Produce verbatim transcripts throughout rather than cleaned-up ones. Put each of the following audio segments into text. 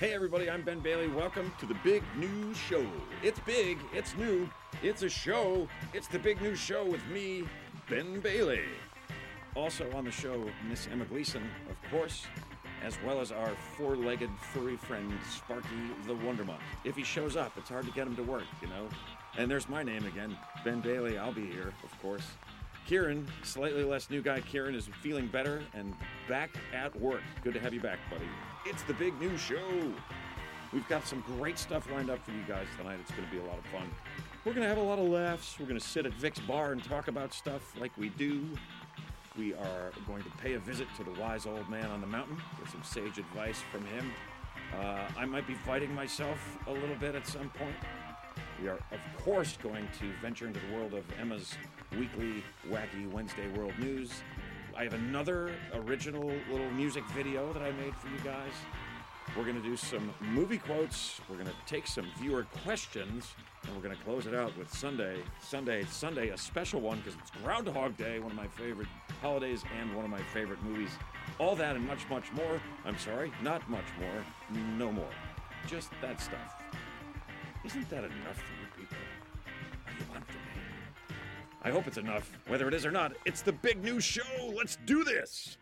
Hey everybody, I'm Ben Bailey. Welcome to the Big News Show. It's big, it's new, it's a show. It's the Big News Show with me, Ben Bailey. Also on the show, Miss Emma Gleason, of course, as well as our four-legged furry friend, Sparky the Wondermutt. If he shows up, it's hard to get him to work, you know? And there's my name again, Ben Bailey. I'll be here, of course. Kieran, slightly less new guy Kieran, is feeling better and back at work. Good to have you back, buddy. It's the Big News Show. We've got some great stuff lined up for you guys tonight. It's going to be a lot of fun. We're going to have a lot of laughs. We're going to sit at Vic's bar and talk about stuff like we do. We are going to pay a visit to the wise old man on the mountain, get some sage advice from him. Uh, I might be fighting myself a little bit at some point. We are, of course, going to venture into the world of Emma's weekly wacky Wednesday World News. I have another original little music video that I made for you guys. We're going to do some movie quotes. We're going to take some viewer questions, and we're going to close it out with Sunday, Sunday, Sunday, a special one because it's Groundhog Day, one of my favorite holidays and one of my favorite movies. All that and much, much more. I'm sorry, not much more, no more. Just that stuff. Isn't that enough for you people? Are you on for me? I hope it's enough. Whether it is or not, it's the Big News Show. Let's do this.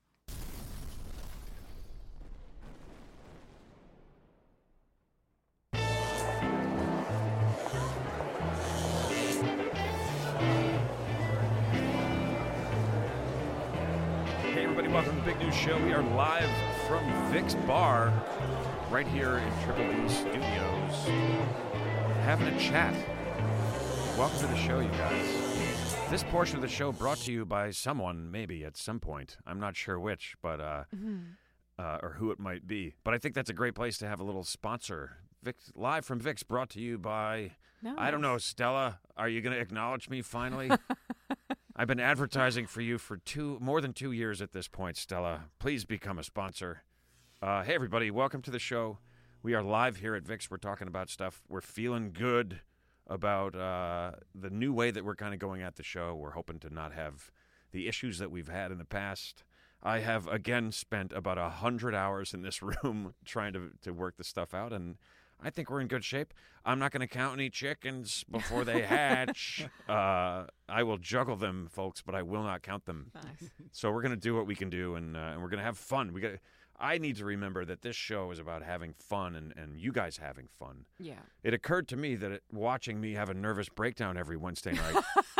Hey everybody, welcome to the Big News Show. We are live from Vic's bar right here in Triple B Studios, having a chat. Welcome to the show, you guys. This portion of the show brought to you by someone, maybe at some point. I'm not sure which, but uh, mm-hmm. uh, or who it might be. But I think that's a great place to have a little sponsor. Vic's, live from Vic's, brought to you by, nice. I don't know, Stella. Are you going to acknowledge me finally? I've been advertising for you for two, more than two years at this point, Stella. Please become a sponsor. Uh, hey, everybody. Welcome to the show. We are live here at Vic's. We're talking about stuff. We're feeling good about uh, the new way that we're kind of going at the show. We're hoping to not have the issues that we've had in the past. I have, again, spent about one hundred hours in this room trying to, to work the stuff out, and I think we're in good shape. I'm not going to count any chickens before they hatch. uh, I will juggle them, folks, but I will not count them. Nice. So we're going to do what we can do, and, uh, and we're going to have fun. We got. I need to remember that this show is about having fun and, and you guys having fun. Yeah. It occurred to me that it, watching me have a nervous breakdown every Wednesday night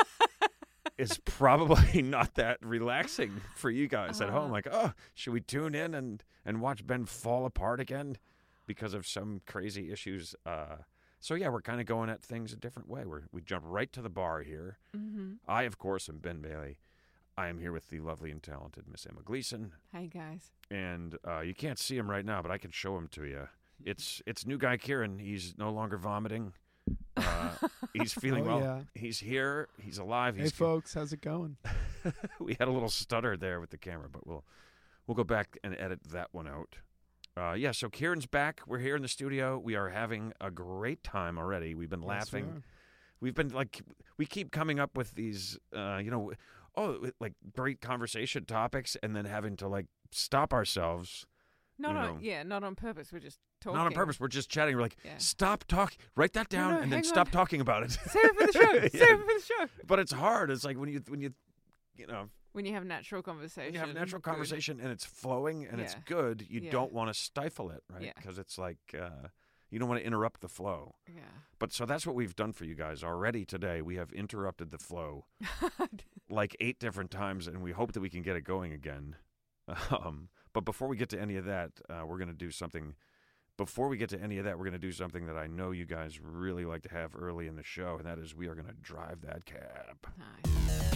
is probably not that relaxing for you guys uh-huh. at home. Like, oh, should we tune in and, and watch Ben fall apart again because of some crazy issues? Uh, so, yeah, we're kind of going at things a different way. We're, we jump right to the bar here. Mm-hmm. I, of course, am Ben Bailey. I am here with the lovely and talented Miss Emma Gleason. Hi, guys. And uh, you can't see him right now, but I can show him to you. It's it's new guy Kieran. He's no longer vomiting. Uh, he's feeling oh, well. Yeah. He's here. He's alive. Hey, he's folks. How's it going? We had a little stutter there with the camera, but we'll we'll go back and edit that one out. Uh, yeah, so Kieran's back. We're here in the studio. We are having a great time already. We've been laughing. Yes, we We've been like, we keep coming up with these, uh, you know, oh, like great conversation topics, and then having to like stop ourselves. Not you on, know. yeah, not on purpose. We're just talking. Not on purpose. We're just chatting. We're like, yeah. stop talking. Write that down, no, no, and then on. stop talking about it. Save it for the show. Yeah. Save it for the show. But it's hard. It's like when you when you, you know. When you have natural conversation. When you have natural good. conversation and it's flowing and yeah. it's good, you yeah. don't want to stifle it, right? Yeah. Because it's like uh, you don't want to interrupt the flow. Yeah. But so that's what we've done for you guys already today. We have interrupted the flow like eight different times, and we hope that we can get it going again. Um, but before we get to any of that, uh, we're going to do something. Before we get to any of that, we're going to do something that I know you guys really like to have early in the show, and that is we are going to drive that cab. Nice.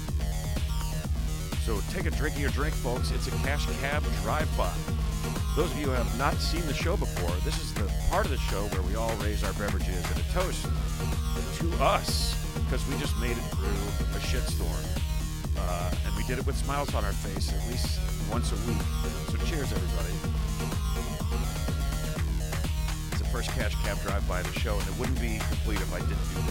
So take a drink of your drink, folks. It's a Cash Cab Drive-By. Those of you who have not seen the show before, this is the part of the show where we all raise our beverages in a toast to us, because we just made it through a shitstorm. Uh, and we did it with smiles on our face at least once a week. So cheers, everybody. It's the first Cash Cab Drive-By of the show, and it wouldn't be complete if I didn't do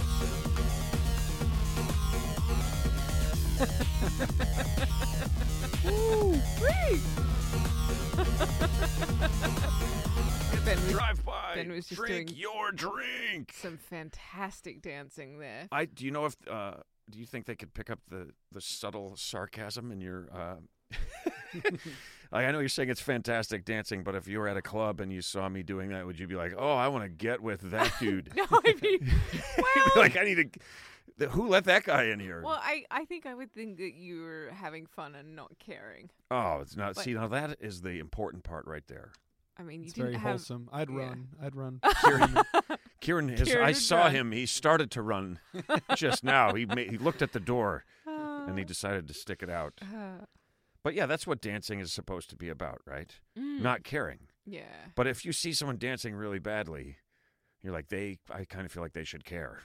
this. Woo! Whee! Ben Ben was just drink doing your drink. some fantastic dancing there. I do you know if uh, do you think they could pick up the, the subtle sarcasm in your? Uh... like, I know you're saying it's fantastic dancing, but if you were at a club and you saw me doing that, would you be like, "Oh, I want to get with that dude"? No, I mean, well, like I need to. Who let that guy in here? well, I, I think I would think that you were having fun and not caring. Oh, it's not. But- See, now that is the important part right there. I mean, you It's didn't very have. wholesome. I'd yeah. run. I'd run. Kieran, Kieran, his, Kieran I would saw run. him. He started to run just now. He made, he looked at the door Uh, and he decided to stick it out. uh, But yeah, that's what dancing is supposed to be about, right? mm, Not caring. Yeah. But if you see someone dancing really badly, you're like, they. I kind of feel like they should care.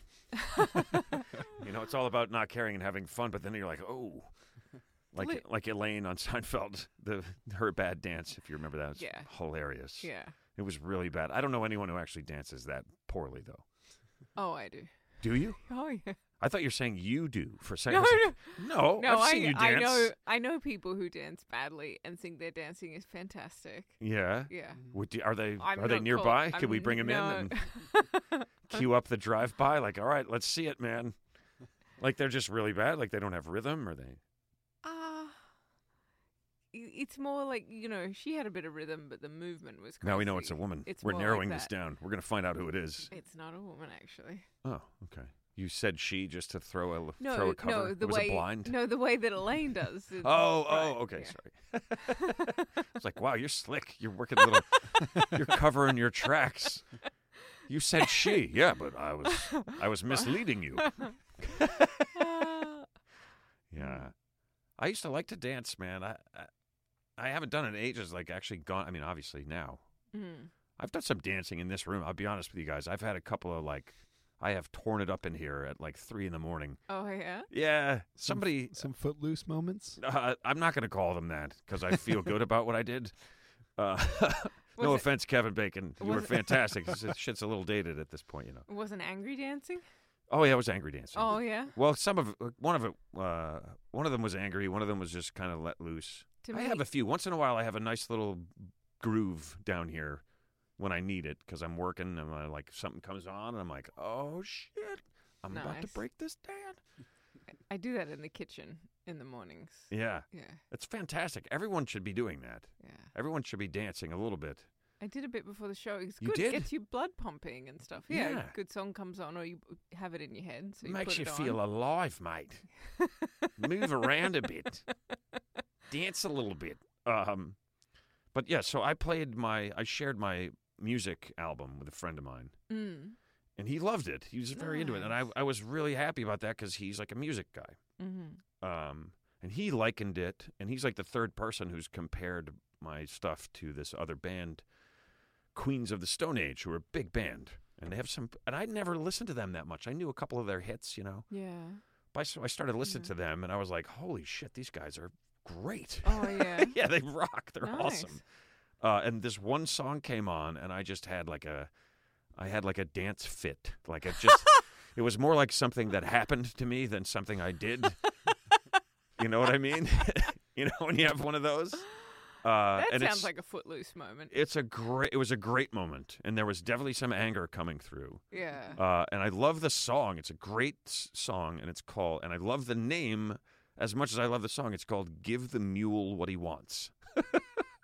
You know, it's all about not caring and having fun. But then you're like, oh, like Li- like Elaine on Seinfeld, the her bad dance. If you remember that, it's Yeah. hilarious. Yeah. It was really bad. I don't know anyone who actually dances that poorly, though. Oh, I do. Do you? Oh, yeah. I thought you were saying you do for a second. No, I was no, like, no, no. I've I, seen you I dance. know. I know people who dance badly and think their dancing is fantastic. Yeah. Yeah. Would you, are they I'm are they not nearby? called- Can we I'm- bring them no. in and cue up the drive by? Like, all right, let's see it, man. Like they're just really bad. Like they don't have rhythm, or they. Ah. i- it's more like, you know, she had a bit of rhythm, but the movement was crazy. Now we know it's a woman. It's We're more like narrowing this that. down. We're gonna find out who it is. It's not a woman, actually. Oh, okay. You said she just to throw a No, throw a cover. no, the it was way a blind. no, the way that Elaine does. It's- Oh, right, oh, okay, yeah. sorry. It's like, wow, you're slick. You're working a little. You're covering your tracks. You said she, yeah, but I was, I was misleading you. Ah. Yeah, I used to like to dance, man. I, I, I haven't done it in ages. Like actually gone. I mean, obviously now Mm. I've done some dancing in this room. I'll be honest with you guys. I've had a couple of like, I have torn it up in here at like three in the morning. Oh yeah. Yeah, Some somebody. Some footloose moments. Uh, I'm not going to call them that because I feel good about what I did. Uh, no Was it- offense, Kevin Bacon. You were was it- fantastic. This is- shit's a little dated at this point, you know. It wasn't angry dancing. Oh yeah, it was angry dancing. Oh yeah. Well, some of it- one of it, uh, one of them was angry. One of them was just kind of let loose. To I me, have a few. Once in a while, I have a nice little groove down here when I need it because I'm working and I, like something comes on and I'm like, oh shit, I'm about to Nice. break this down. I do that in the kitchen in the mornings. Yeah, Yeah. it's fantastic. Everyone should be doing that. Yeah. Everyone should be dancing a little bit. I did a bit before the show. It's You good. did? It gets your blood pumping and stuff. Yeah. Yeah. Good song comes on, or you have it in your head, so you Makes put you it feel on. alive, mate. Move around a bit, dance a little bit. Um, but yeah, so I played my, I shared my music album with a friend of mine, Mm. and he loved it. He was very into it, and I, Nice. I was really happy about that because he's like a music guy. Mm-hmm. Um, and he likened it, and he's like the third person who's compared my stuff to this other band, Queens of the Stone Age, who are a big band, and they have some. And I never listened to them that much. I knew a couple of their hits, you know. Yeah. But I, so I started listening Yeah. to them, and I was like, "Holy shit, these guys are great!" Oh yeah. yeah, they rock. They're Nice. awesome. Uh, and this one song came on, and I just had like a, I had like a dance fit. Like it just, it was more like something that happened to me than something I did. You know what I mean? You know when you have one of those. Uh, That and sounds it's, like a footloose moment. it's a great. It was a great moment, and there was definitely some anger coming through. Yeah. Uh, and I love the song. It's a great s- song, and it's called. And I love the name as much as I love the song. It's called "Give the Mule What He Wants," uh,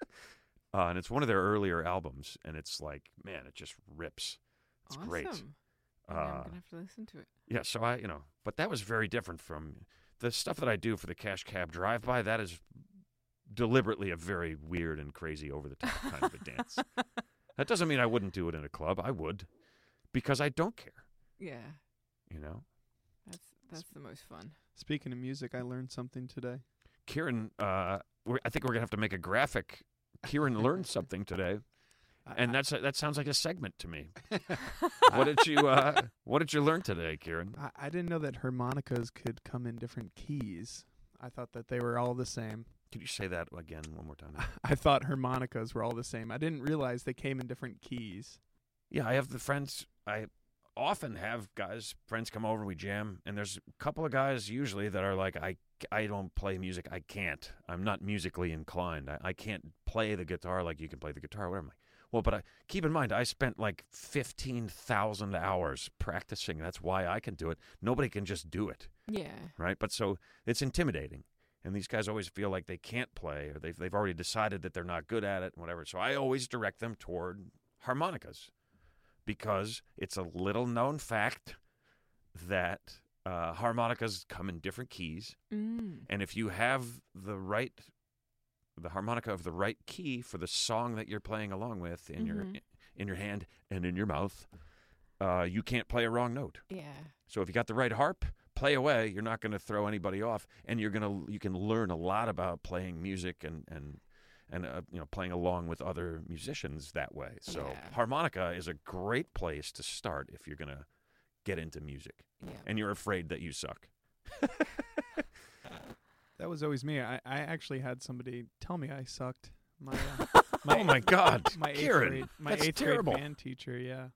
and it's one of their earlier albums. And it's like, man, it just rips. It's awesome. great. Now I'm Uh, gonna have to listen to it. Yeah, so I, you know, but that was very different from the stuff that I do for the Cash Cab Drive-By. That is deliberately a very weird and crazy, over-the-top kind of a dance. That doesn't mean I wouldn't do it in a club. I would, because I don't care. Yeah. You know, That's that's the most fun. Speaking of music, I learned something today. Kieran, uh, we're, I think we're gonna have to make a graphic. Kieran learned something today, and that's a, that sounds like a segment to me. What did you uh, What did you learn today, Kieran? I, I didn't know that harmonicas could come in different keys. I thought that they were all the same. Could you say that again one more time? I thought harmonicas were all the same. I didn't realize they came in different keys. Yeah, I have the friends. I often have guys, friends come over, we jam, and there's a couple of guys usually that are like, I, I don't play music. I can't. I'm not musically inclined. I, I can't play the guitar like you can play the guitar. Whatever. I'm like, Well, but I, keep in mind, I spent like fifteen thousand hours practicing. That's why I can do it. Nobody can just do it, Yeah. right? But so it's intimidating. And these guys always feel like they can't play, or they've, they've already decided that they're not good at it and whatever. So I always direct them toward harmonicas because it's a little-known fact that uh, harmonicas come in different keys. Mm. And if you have the right, the harmonica of the right key for the song that you're playing along with in your Mhm. in your hand and in your mouth, uh, you can't play a wrong note. Yeah. So if you got the right harp, play away. You're not going to throw anybody off, and you're gonna you can learn a lot about playing music and and and uh, you know playing along with other musicians that way. So Yeah. harmonica is a great place to start if you're gonna get into music, Yeah. and you're afraid that you suck. That was always me. I, I actually had somebody tell me I sucked. My, uh, my Oh my God, my eighth Kieran, grade, my that's eighth terrible. grade band teacher. Yeah,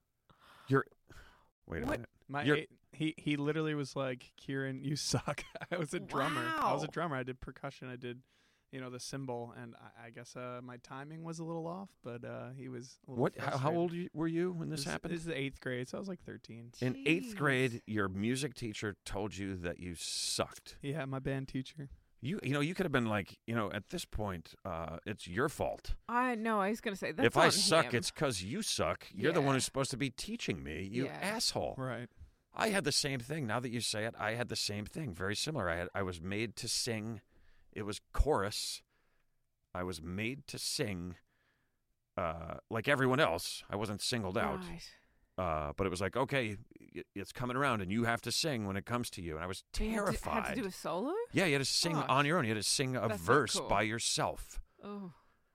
Wait a What? minute. my You're- eight, he he literally was like, "Kieran, you suck." I was a drummer. I was a Wow. drummer. I did percussion. I did, you know, the cymbal, and I, I guess uh, my timing was a little off. But uh, he was a little What? How, how frustrated. old you, were you when this, happened? This is the eighth grade, so I was like thirteen. In eighth Jeez. grade, your music teacher told you that you sucked. Yeah, my band teacher. You, you know, you could have been like, you know, at this point, uh, it's your fault. I know. I was gonna say that's if I on suck, him. it's because you suck. You're the one Yeah. who's supposed to be teaching me. You Yeah. asshole. Right. I had the same thing. Now that you say it, I had the same thing. Very similar. I had, I was made to sing. It was chorus. I was made to sing, uh, like everyone else. I wasn't singled out. Right. Uh, but it was like, okay, y- it's coming around, and you have to sing when it comes to you. And I was You had to- terrified. Had to do a solo. Yeah, you had to sing Gosh. on your own. You had to sing a That's not verse cool. by yourself. Oh.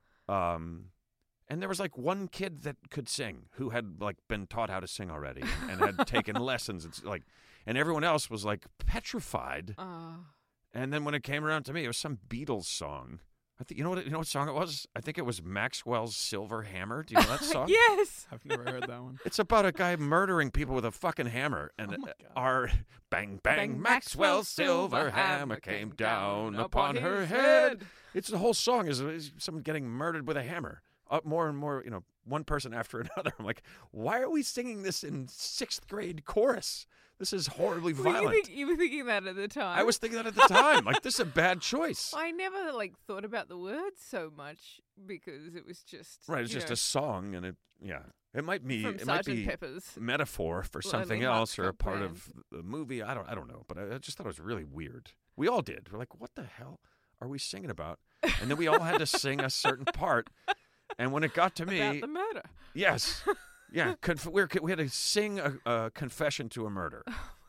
Um, and there was like one kid that could sing who had like been taught how to sing already and had taken lessons. It's like, and everyone else was like petrified. Uh, And then when it came around to me, it was some Beatles song. I think you know what you know what song it was. I think it was Maxwell's Silver Hammer. Do you know that song? yes. I've never heard that one. It's about a guy murdering people with a fucking hammer, and Oh my uh, God. our bang bang, Bang, Maxwell's silver hammer came down upon her head. It's the whole song is, is someone getting murdered with a hammer. Uh, more and more, you know, one person after another. I'm like, why are we singing this in sixth grade chorus? This is horribly Were you, violent. think, you were thinking that at the time. I was thinking that at the time. Like, this is a bad choice. I never like thought about the words so much because it was just Right, it's you just know, a song, and it, yeah, it might be, from it might Sergeant be Pepper's. metaphor for something Lonely else or a Hearts part Club of the movie. I don't, I don't know, but I, I just thought it was really weird. We all did. We're like, what the hell are we singing about? And then we all had to sing a certain part. And when it got to me, About the murder. yes, yeah, conf- we, were, we had to sing a, a confession to a murder.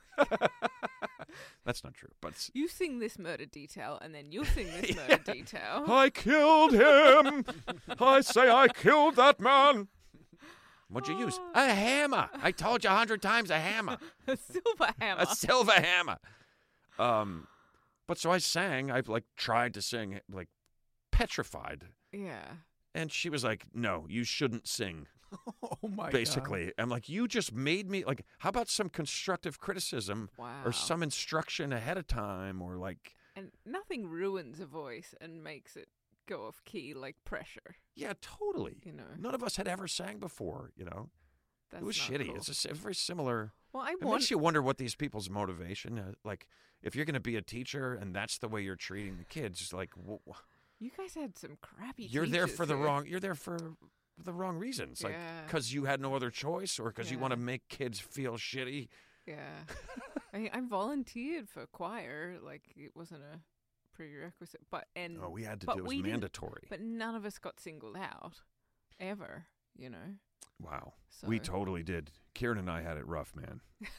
That's not true, but it's, You sing this murder detail, and then you'll sing this murder detail. I killed him. I say I killed that man. What'd you use? A hammer. I told you a hundred times, a hammer. A silver hammer. A silver hammer. Um, but so I sang. I like tried to sing, like petrified, yeah. and she was like, "No, you shouldn't sing." Oh my god. Basically, I'm like, "You just made me like. How about some constructive criticism Wow. or some instruction ahead of time, or like, And nothing ruins a voice and makes it go off key like pressure. yeah, totally. You know. None of us had ever sang before. You know, That's it was not shitty. cool. It's a s- very similar. Well, I It want. makes you wonder what these people's motivation. Uh, like, if you're going to be a teacher and that's the way you're treating the kids, like. Wh- wh- You guys had some crappy. You're there teachers for the here. wrong. You're there for the wrong reasons, like Yeah. because you had no other choice, or because you Yeah. want to make kids feel shitty. Yeah. I, I volunteered for choir. Like it wasn't a prerequisite, but and Oh, we had to but do it. It we was didn't- mandatory. but none of us got singled out, ever. You know. Wow, So we totally did. Kieran and I had it rough, man.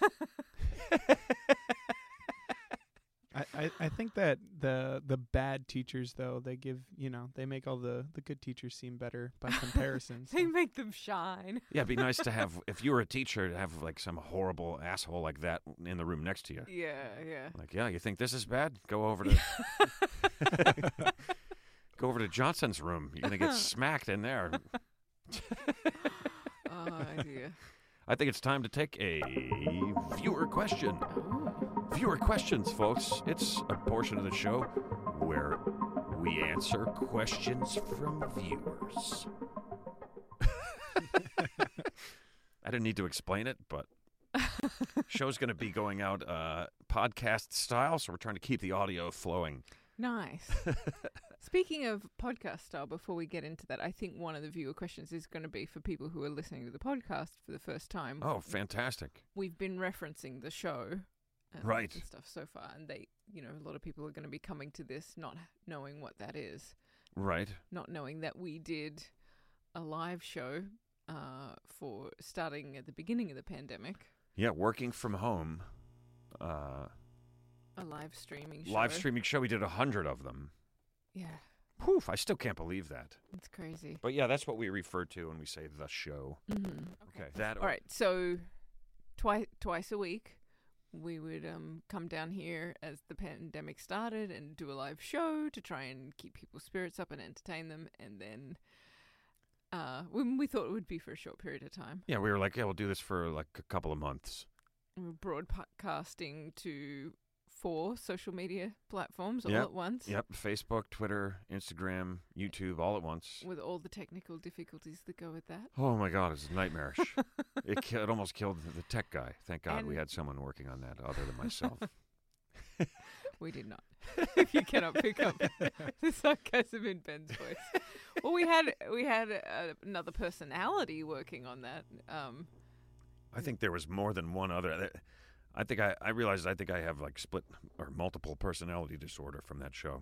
I, I, I think that the the bad teachers though, they give you know they make all the, the good teachers seem better by comparison. so. they make them shine. Yeah, it'd be nice to have if you were a teacher to have like some horrible asshole like that in the room next to you. Yeah, yeah. Like, yeah, you think this is bad? Go over to go over to Johnson's room. You're gonna get smacked in there. Oh dear. I think it's time to take a viewer question. Oh. Viewer questions, folks. It's a portion of the show where we answer questions from viewers. I didn't need to explain it, but show's going to be going out uh, podcast style, so we're trying to keep the audio flowing. Nice. Speaking of podcast style, before we get into that, I think one of the viewer questions is going to be for people who are listening to the podcast for the first time. Oh, fantastic. We've been referencing the show um, right. and stuff so far, and they, you know, a lot of people are going to be coming to this not knowing what that is. Right. Not knowing that we did a live show uh, for starting at the beginning of the pandemic. Yeah, working from home. Uh, a live streaming show. Live streaming show. We did a hundred of them. Yeah. Whew, I still can't believe that. It's crazy. But yeah, that's what we refer to when we say the show. Mm-hmm. Okay. okay. That. All right. So twice twice a week, we would um come down here as the pandemic started and do a live show to try and keep people's spirits up and entertain them. And then uh, we, we thought it would be for a short period of time. Yeah, we were like, yeah, we'll do this for like a couple of months. We were broadcasting to four social media platforms all yep. at once. Yep, Facebook, Twitter, Instagram, YouTube, all at once. With all the technical difficulties that go with that. Oh my God, it's nightmarish. it, ki- it almost killed the tech guy. Thank God and we had someone working on that other than myself. We did not. If you cannot pick up the sarcasm in Ben's voice. Well, we had we had uh, another personality working on that. Um, I think there was more than one other. I think I, I realized I think I have like split or multiple personality disorder from that show.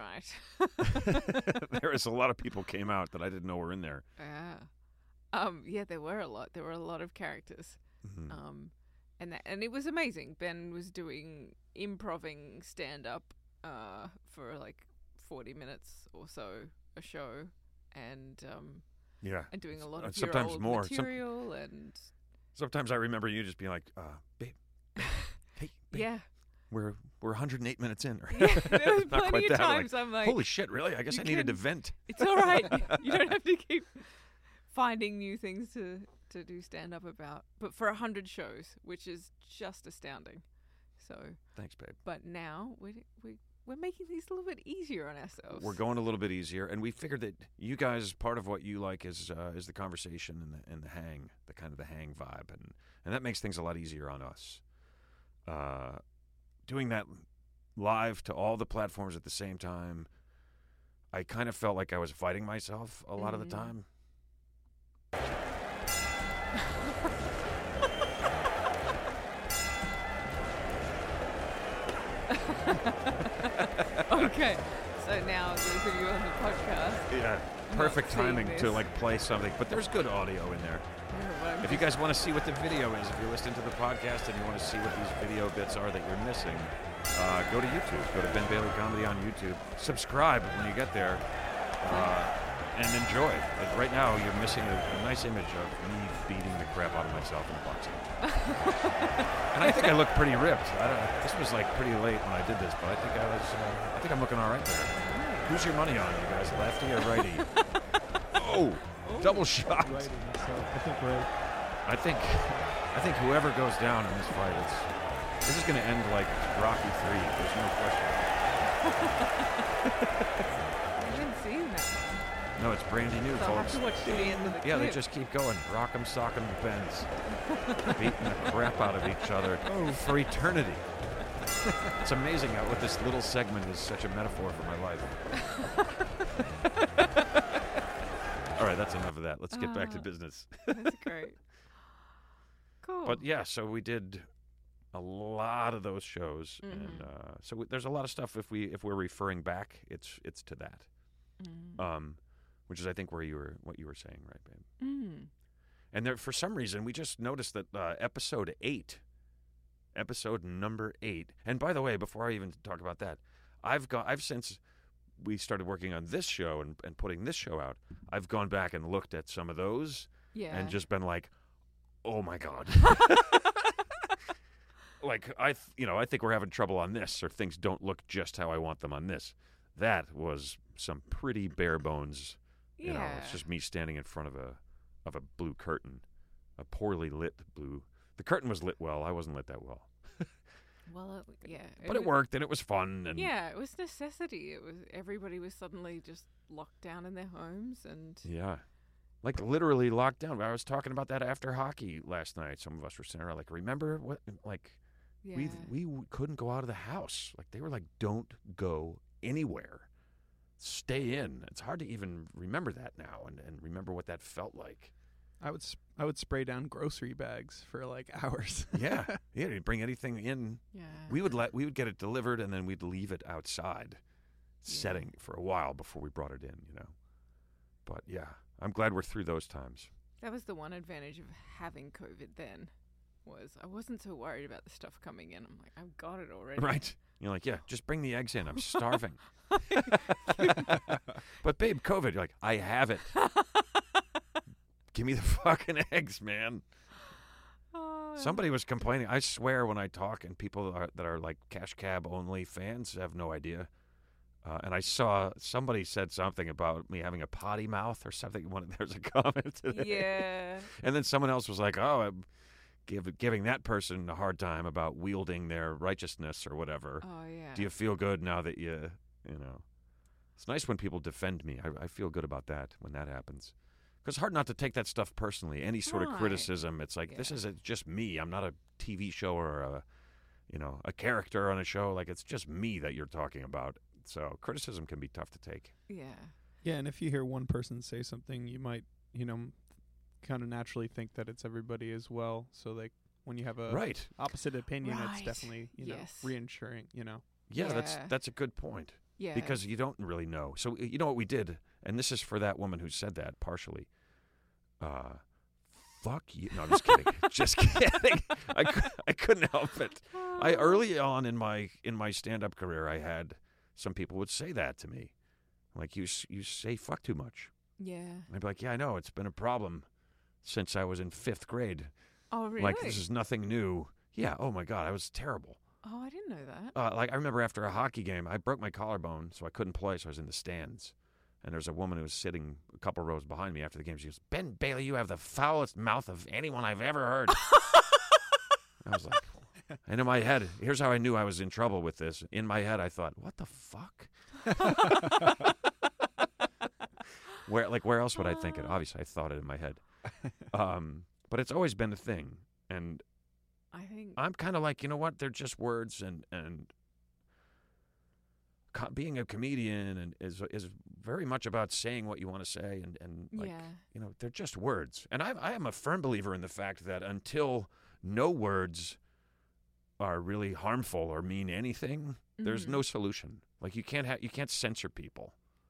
Right. There is a lot of people came out that I didn't know were in there. Yeah. Um, yeah, there were a lot. There were a lot of characters. Mm-hmm. Um, and that, and it was amazing. Ben was doing improving stand-up uh, for like forty minutes or so a show. And um, yeah, and doing a lot uh, of sometimes your old more. material. Some, and sometimes I remember you just being like, uh, babe, babe, hey, babe. Yeah. We're we're one hundred eight minutes in. Yeah, there was Not plenty quite of that. times Like, I'm like, holy shit, really? I guess I needed to vent. It's all right. You don't have to keep finding new things to, to do stand-up about. But for a hundred shows, which is just astounding. So thanks, babe. But now we we we're making these a little bit easier on ourselves. We're going a little bit easier, and we figured that you guys, part of what you like is uh, is the conversation and the and the hang, the kind of the hang vibe, and and that makes things a lot easier on us. Uh, doing that live to all the platforms at the same time, I kind of felt like I was fighting myself a lot mm. of the time. Okay, so now those of you on the podcast, yeah, perfect timing this. to like play something, but there's good audio in there. Yeah, if you guys want to see what the video is, if you're listening to the podcast and you want to see what these video bits are that you're missing, uh, go to YouTube. Go to Ben Bailey Comedy on YouTube. Subscribe when you get there, uh, and enjoy. Like right now, you're missing a, a nice image of me beating the crap out of myself in boxing. And I think I look pretty ripped. I don't, this was like pretty late when I did this, but I think I was. Uh, I think I'm looking all right there. Who's your money on, you guys? Lefty or righty? Oh, oh, double shot. Righty, so I think right. I think. I think whoever goes down in this fight, it's. This is going to end like Rocky three. There's no question. I haven't seen that one. No, it's brandy new, so folks. I'll have to watch the end of the Yeah, clip. they just keep going. Rock 'em, sock 'em, bends. Beating the crap out of each other oh, for eternity. It's amazing how what this little segment is such a metaphor for my life. All right, that's enough of that. Let's get uh, back to business. That's great. Cool. But yeah, so we did a lot of those shows, mm-hmm. and uh, so w- there's a lot of stuff. If we if we're referring back, it's it's to that, mm-hmm. um, which is I think where you were what you were saying, right, babe? Mm. And there, for some reason, we just noticed that uh, episode eight, episode number eight. And by the way, before I even talk about that, I've got I've since we started working on this show and, and putting this show out, I've gone back and looked at some of those, yeah. and just been like, oh my God. Like, I, th- you know, I think we're having trouble on this, or things don't look just how I want them on this. That was some pretty bare bones, you yeah. know, it's just me standing in front of a of a blue curtain, a poorly lit blue. The curtain was lit well. I wasn't lit that well. Well, it, yeah. It but it was, worked, and it was fun. And yeah, it was necessity. It was everybody was suddenly just locked down in their homes, and yeah. Like, literally locked down. I was talking about that after hockey last night. Some of us were sitting around like, remember what, like, Yeah. we we w- couldn't go out of the house. Like, they were like, don't go anywhere. Stay in. It's hard to even remember that now and, and remember what that felt like. I would sp- I would spray down grocery bags for like hours. Yeah. Yeah, you'd bring anything in. Yeah. We would let we would get it delivered and then we'd leave it outside setting for a while before we brought it in, you know. But yeah, I'm glad we're through those times. That was the one advantage of having COVID then, was I wasn't so worried about the stuff coming in. I'm like, I've got it already. Right. You're like, yeah, just bring the eggs in. I'm starving. But babe, COVID, you're like, I have it. Give me the fucking eggs, man. Oh, Somebody was complaining. I swear when I talk and people are, that are like cash cab only fans have no idea. Uh, and I saw somebody said something about me having a potty mouth or something. One, there's a comment to that. Yeah. And then someone else was like, oh, I'm give, giving that person a hard time about wielding their righteousness or whatever. Oh, yeah. Do you feel good now that you, you know? It's nice when people defend me. I, I feel good about that when that happens. Because it's hard not to take that stuff personally. Any sort of Right. criticism, it's like, Yeah. this is a, just me. I'm not a T V show or a, you know, a character on a show. Like, it's just me that you're talking about. So criticism can be tough to take. Yeah. Yeah, and if you hear one person say something, you might, you know, kind of naturally think that it's everybody as well. So like when you have a Right. opposite opinion, it's Right. definitely, you know, Yes. reassuring, you know. Yeah, that's Yeah. that's a good point. Yeah. Because you don't really know. So you know what we did, and this is for that woman who said that partially. Uh, fuck you. No, I'm just kidding. Just kidding. I, cou- I couldn't help it. I early on in my in my stand up career, I had some people would say that to me, like you s- you say fuck too much. Yeah. I'd be like, yeah, I know it's been a problem since I was in fifth grade. Oh, really? Like this is nothing new. Yeah. Oh my god, I was terrible. Oh, I didn't know that. Uh, like I remember after a hockey game, I broke my collarbone, so I couldn't play. So I was in the stands, and there was a woman who was sitting a couple rows behind me after the game. She goes, "Ben Bailey, you have the foulest mouth of anyone I've ever heard." I was like, and in my head, here's how I knew I was in trouble with this. In my head, I thought, "What the fuck?" Where, like, where else would I think it? Obviously, I thought it in my head. Um, but it's always been a thing, and I think. I'm kind of like, you know what? They're just words, and and co- being a comedian and is is very much about saying what you want to say, and and like yeah. you know, they're just words. And I I am a firm believer in the fact that until no words are really harmful or mean anything, there's Mhm. no solution. Like you can't ha- you can't censor people.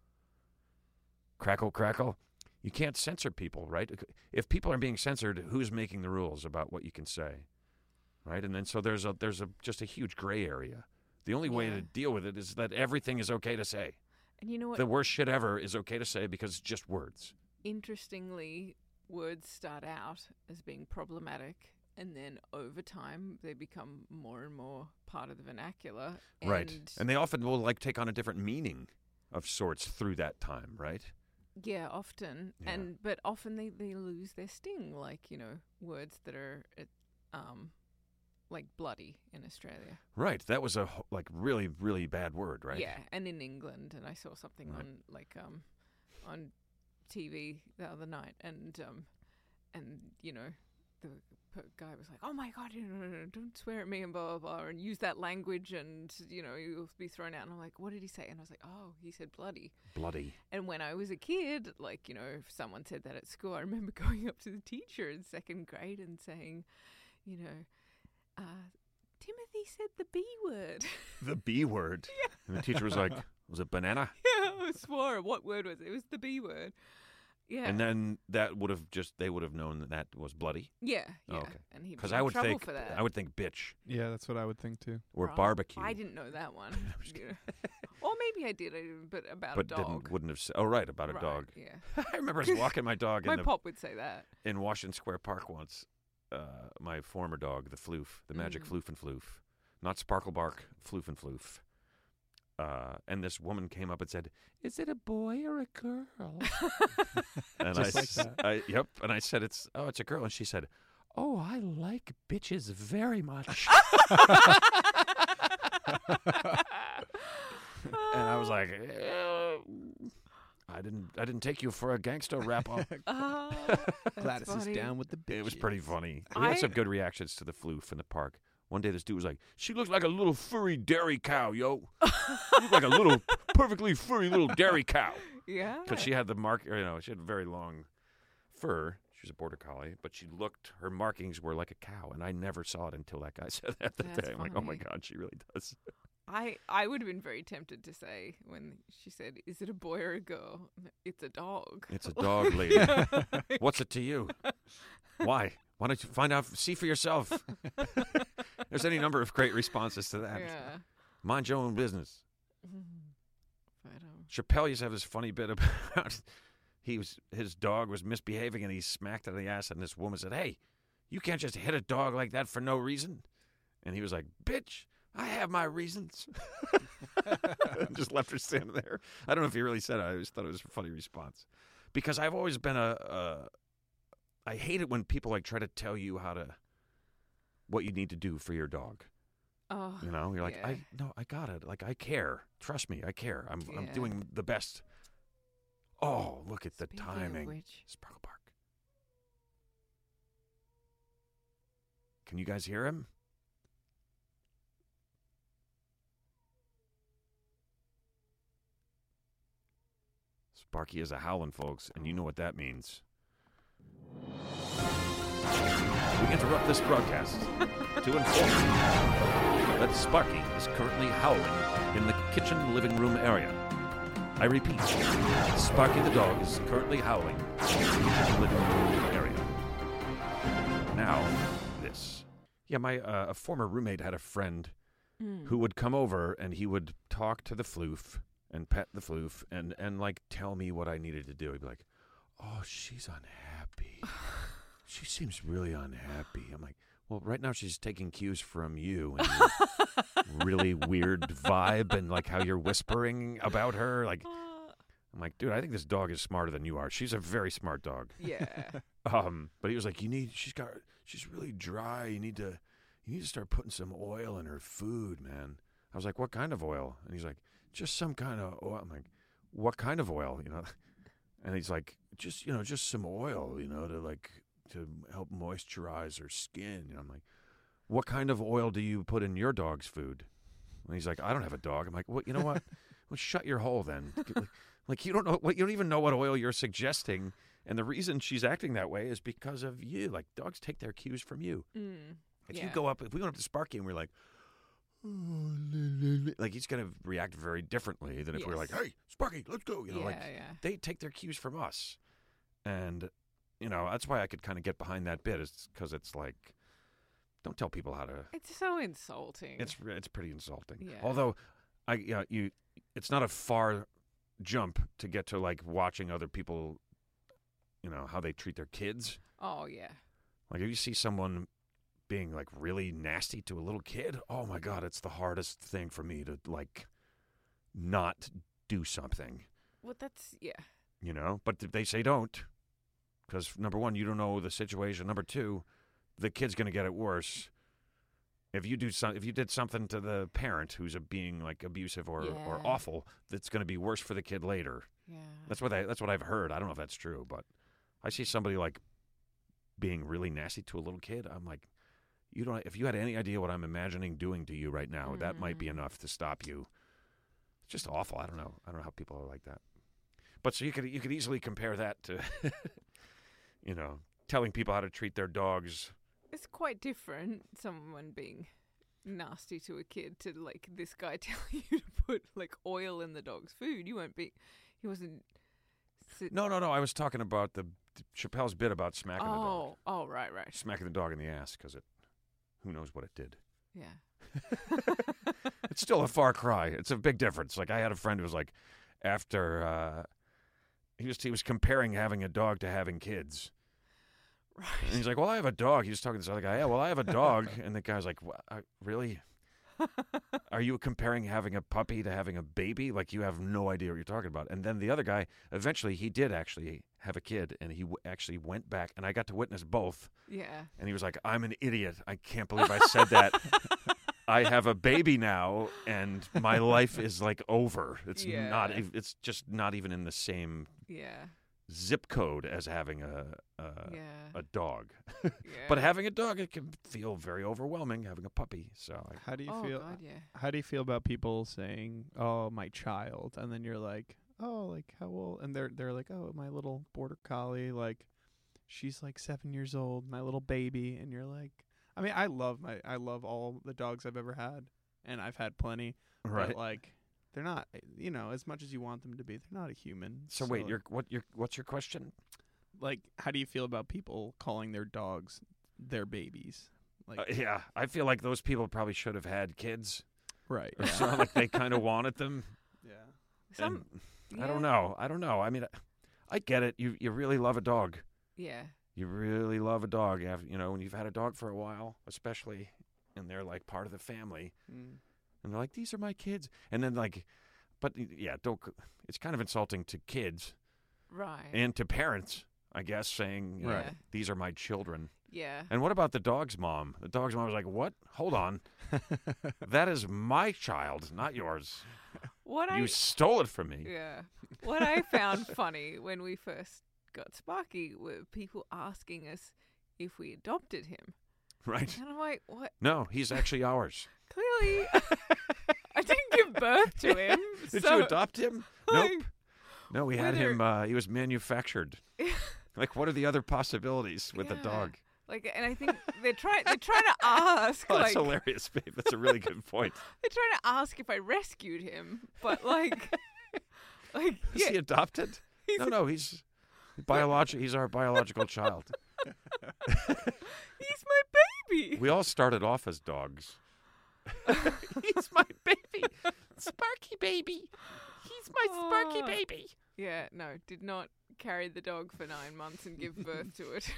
Crackle, crackle. You can't censor people, right? If people are being censored, who's making the rules about what you can say? Right, and then so there's a there's a just a huge gray area. The only way Yeah. to deal with it is that everything is okay to say. And you know what? The worst shit ever is okay to say because it's just words. Interestingly, words start out as being problematic, and then over time they become more and more part of the vernacular. And Right, and they often will like take on a different meaning of sorts through that time. Right. yeah, often, Yeah. and but often they, they lose their sting. Like you know, words that are uh, um, like bloody in Australia. Right. That was a ho- like really really bad word. Right. Yeah, and in England, and I saw something Right. on like um on T V the other night, and um and you know the p- guy was like, "Oh my god, you know, don't swear at me," and blah blah blah, and use that language, and you know you'll be thrown out. And I'm like, "What did he say?" And I was like, "Oh, he said bloody." Bloody. And when I was a kid, like you know, if someone said that at school, I remember going up to the teacher in second grade and saying, you know. Uh, Timothy said the B word. The B word. And the teacher was like, "Was it banana?" Yeah, I swore. What word was it? It was the B word. Yeah. And then that would have just they would have known that that was bloody. yeah, yeah. Oh, okay. And he Because was I in would trouble think for that. I would think bitch Yeah, that's what I would think too. or Right. barbecue. I didn't know that one. Yeah. Or maybe I did, I- but about but a dog. didn't wouldn't have said. Oh, right, about a Right, dog. Yeah. I remember just walking my dog My in the pop would say that. in Washington Square Park once. Uh, my former dog, the Floof, the magic Mm. Floof and Floof, not Sparkle Bark, Floof and Floof. Uh, and this woman came up and said, "Is it a boy or a girl?" And Just I, like s- that. I- yep. And I said, "It's oh, it's a girl." And she said, "Oh, I like bitches very much." And I was like, eh, "I didn't, I didn't take you for a gangster rapper." Ah, Oh, that's Gladys funny. is down with the bitches. It was pretty funny. We I- had some good reactions to the floof in the park. One day, this dude was like, "She looks like a little furry dairy cow, yo. She looked like a little perfectly furry little dairy cow." Yeah. Because she had the mark, you know, she had very long fur. She was a border collie, but she looked, her markings were like a cow, and I never saw it until that guy said that that That's day. I'm like, oh my funny. God, she really does. I I would have been very tempted to say when she said, "Is it a boy or a girl?" It's a dog. It's a dog, lady. What's it to you? Why? Why don't you find out, see for yourself? There's any number of great responses to that. Yeah. Mind your own business. But, um, Chappelle used to have this funny bit about he was his dog was misbehaving and he smacked it in the ass, and this woman said, "Hey, you can't just hit a dog like that for no reason." And he was like, "Bitch, I have my reasons." And just left her standing there. I don't know if he really said it. I just thought it was a funny response. Because I've always been a, a I hate it when people like try to tell you how to what you need to do for your dog. oh, You know, you're like, yeah. I no, I got it. Like I care. Trust me, I care. I'm I'm Yeah. doing the best. Oh, look at the Speaking of timing. which- Sparkle Park. Can you guys hear him? Sparky is a howling, folks, and you know what that means. We interrupt this broadcast to inform you that Sparky is currently howling in the kitchen living room area. I repeat, Sparky the dog is currently howling in the kitchen living room area. Now, this. Yeah, my uh, a former roommate had a friend Mm. who would come over and he would talk to the floof and pet the floof and, and like tell me what I needed to do. He'd be like, "Oh, she's unhappy. She seems really unhappy." I'm like, "Well, right now she's taking cues from you and your really weird vibe and like how you're whispering about her." Like, Uh, I'm like, "Dude, I think this dog is smarter than you are. She's a very smart dog." yeah. Um, but he was like, "You need. She's got. She's really dry. You need to. You need to start putting some oil in her food, man." I was like, "What kind of oil?" And he's like, "Just some kind of oil." I'm like, "What kind of oil?" You know. And he's like, "Just you know, just some oil, you know, to like to help moisturize her skin." You know, I'm like, "What kind of oil do you put in your dog's food?" And he's like, "I don't have a dog." I'm like, "Well, you know what? Well, shut your hole then." Like, like you don't know what you don't even know what oil you're suggesting. And the reason she's acting that way is because of you. Like, dogs take their cues from you. Mm. If Yeah. you go up, if we went up to Sparky and we're like, like he's going to react very differently than if we're like, Yes. "Hey, Sparky, let's go." You know, yeah, like yeah. they take their cues from us. And, you know, that's why I could kind of get behind that bit, is because it's like, don't tell people how to. It's so insulting. It's it's pretty insulting. Yeah. Although, I yeah, you, it's not a far jump to get to like watching other people, you know, how they treat their kids. oh, yeah. Like if you see someone being like really nasty to a little kid, oh my God, it's the hardest thing for me to like not do something, Well, that's, yeah. you know? But they say don't, because number one, you don't know the situation. Number two, the kid's going to get it worse. If you do some, if you did something to the parent who's a being like abusive or, or Yeah. awful, that's going to be worse for the kid later. Yeah. That's what I, that's what I've heard. I don't know if that's true, but I see somebody like being really nasty to a little kid. I'm like, you don't. If you had any idea what I'm imagining doing to you right now, that might be Mm. enough to stop you. It's just awful. I don't know. I don't know how people are like that. But so you could you could easily compare that to, you know, telling people how to treat their dogs. It's quite different, someone being nasty to a kid, to like this guy telling you to put like oil in the dog's food. You won't be. He wasn't. Sit- No, no, no. I was talking about the Chappelle's bit about smacking the dog, oh, oh, right, right. smacking the dog in the ass, because it, who knows what it did. Yeah. It's still a far cry. It's a big difference. Like I had a friend who was like, after uh, he was he was comparing having a dog to having kids. Right. And he's like, "Well, I have a dog." He was talking to this other guy. "Yeah, well, I have a dog." And the guy's like, "What? Uh, really? Are you comparing having a puppy to having a baby? Like you have no idea what you're talking about." And then the other guy, eventually, he did actually have a kid, and he w- actually went back, and I got to witness both. Yeah. And he was like, "I'm an idiot. I can't believe I said that. I have a baby now, and my life is like over. It's Yeah. not. ev- It's just not even in the same Yeah. zip code as having a a, yeah. a dog. yeah. But having a dog, it can feel very overwhelming. Having a puppy, so I, How do you oh feel? God, yeah. How do you feel about people saying, "Oh, my child," and then you're like, "Oh, like how old?" And they're they're like, "Oh, my little border collie, like she's like seven years old, my little baby," and you're like, I mean, I love my I love all the dogs I've ever had, and I've had plenty, right. but like they're not, you know, as much as you want them to be, they're not a human. So wait, your what your what's your question? like, how do you feel about people calling their dogs their babies? Like, Uh, yeah, I feel like those people probably should have had kids. right? Or Yeah. so like they kind of wanted them. yeah. Some, And I don't yeah. know. I don't know. I mean, I, I get it. You you really love a dog. Yeah. You really love a dog. You, have, you know, when you've had a dog for a while, especially, and they're like part of the family, Mm. and they're like, these are my kids. And then like, but yeah, don't. It's kind of insulting to kids Right. and to parents, I guess, saying, you know, Yeah. these are my children. yeah. And what about the dog's mom? The dog's mom was like, what? Hold on. That is my child, not yours. What You I stole it from me. yeah. What I found funny when we first got Sparky were people asking us if we adopted him, Right. and I'm like, what? No, he's actually ours. Clearly, I didn't give birth to him. Did so, you adopt him? like, Nope. No, we had whether- him. Uh, he was manufactured. Like, what are the other possibilities with the Yeah. dog? Like, and I think they're trying. They're trying to ask. Oh, like, that's hilarious, babe. That's a really good point. they're trying to ask if I rescued him, but like, like, Is yeah, he adopted? he's, No, no, he's biological. He's our biological child. he's my baby. We all started off as dogs. He's my baby, Sparky baby. He's my Sparky Oh. baby. Yeah, no, did not carry the dog for nine months and give birth to it.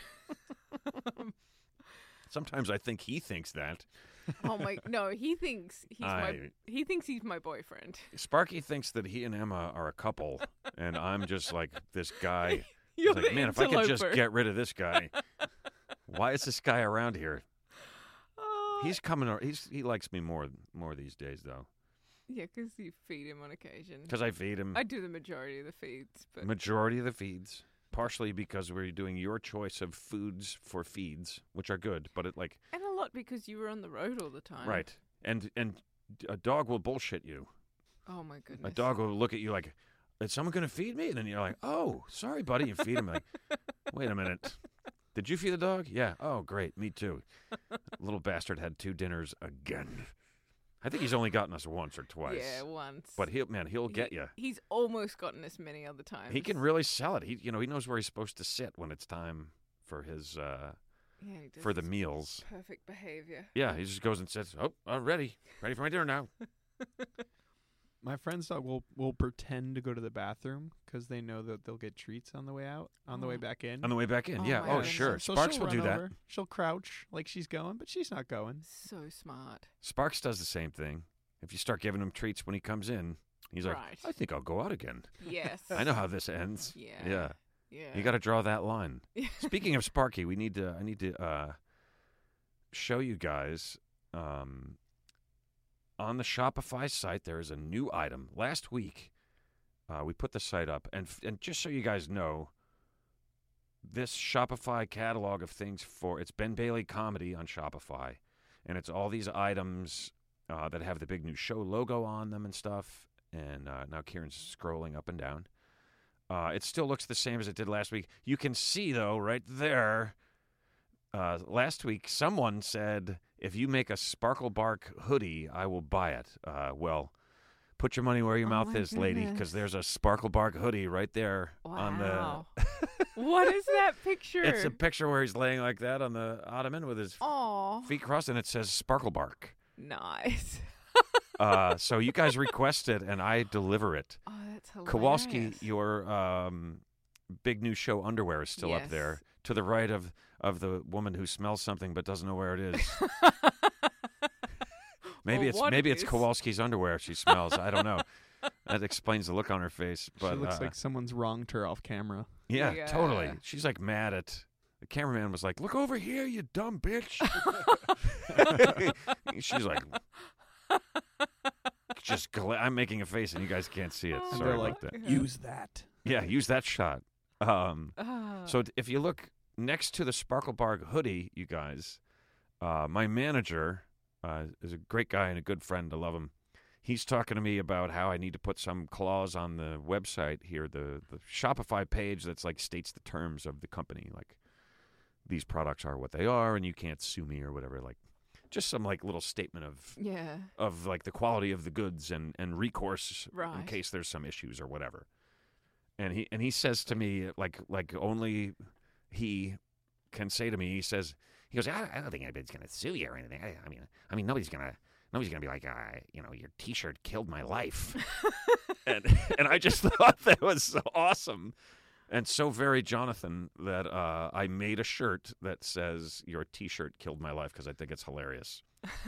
Sometimes I think he thinks that. Oh my, no, he thinks he's my I, he thinks he's my boyfriend. Sparky thinks that he and Emma are a couple, and I'm just like this guy. You're He's like, the man, if I could just interloper." get rid of this guy. Why is this guy around here? Oh, He's coming. ar- He's he likes me more more these days though, yeah, because you feed him on occasion. because I feed him I do the majority of the feeds, but majority of the feeds. Partially because we're doing your choice of foods for feeds, which are good, but it like and a lot because you were on the road all the time. right, and and a dog will bullshit you. Oh my goodness. A dog will look at you like, is someone going to feed me? And then you're like, oh, sorry, buddy. You feed him. Like, wait a minute. Did you feed the dog? Yeah. Oh, great. Me too. Little bastard had two dinners again. I think he's only gotten us once or twice. Yeah, once. But he'll, man, he'll get you. He's almost gotten us many other times. He can really sell it. He, you know, he knows where he's supposed to sit when it's time for his, uh, yeah, he does for the his meals. perfect behavior. Yeah, he just goes and says, oh, I'm ready. Ready for my dinner now. My friend's dog will will pretend to go to the bathroom because they know that they'll get treats on the way out, on the way Oh. back in. On the way back in. Oh yeah. my Oh, goodness. sure. So Sparks she'll will do run that. over, She'll crouch like she's going, but she's not going. So smart. Sparks does the same thing. If you start giving him treats when he comes in, he's like, Right. I think I'll go out again. Yes. I know how this ends. Yeah. Yeah. Yeah. You got to draw that line. Yeah. Speaking of Sparky, we need to. I need to uh, show you guys um, on the Shopify site. There is a new item. Last week, uh, we put the site up, and f- and just so you guys know, this Shopify catalog of things for it's Ben Bailey Comedy on Shopify, and it's all these items uh, that have the big new show logo on them and stuff. And uh, now Kieran's scrolling up and down. Uh, it still looks the same as it did last week. You can see, though, right there, uh, last week someone said, if you make a Sparkle Bark hoodie, I will buy it. Uh, well, put your money where your Oh mouth my is, lady, goodness. because there's a Sparkle Bark hoodie right there on Wow. the... What is that picture? It's a picture where he's laying like that on the ottoman with his Aw. feet crossed, and it says Sparkle Bark. Nice. Uh, so you guys request it, and I deliver it. Oh, that's hilarious. Kowalski, your um, big new show underwear is still up Yes. there, to the right of, of the woman who smells something but doesn't know where it is. maybe Or it's what maybe it it's is. Kowalski's underwear she smells. I don't know. That explains the look on her face. But she looks uh, like someone's wronged her off camera. yeah, Yeah. totally. She's like mad at the cameraman. Was like, "Look over here, you dumb bitch." She's like, just gla- I'm making a face and you guys can't see it. Oh And Sorry they're about like, that. use that. Yeah, use that shot. Um, Ah. so t- if you look next to the Sparklebarg hoodie, you guys, uh, my manager uh, is a great guy and a good friend. I love him. He's talking to me about how I need to put some clause on the website here, the, the Shopify page that's like states the terms of the company, like these products are what they are and you can't sue me or whatever. Like just some like little statement of Yeah. of like the quality of the goods and, and recourse in Right. case there's some issues or whatever. And he and he says to me like like only he can say to me. He says he goes, I, I don't think anybody's gonna sue you or anything. I, I mean I mean nobody's gonna nobody's gonna be like uh, you know your T-shirt killed my life. and and I just thought that was so awesome and so very Jonathan that uh, I made a shirt that says your T-shirt killed my life because I think it's hilarious.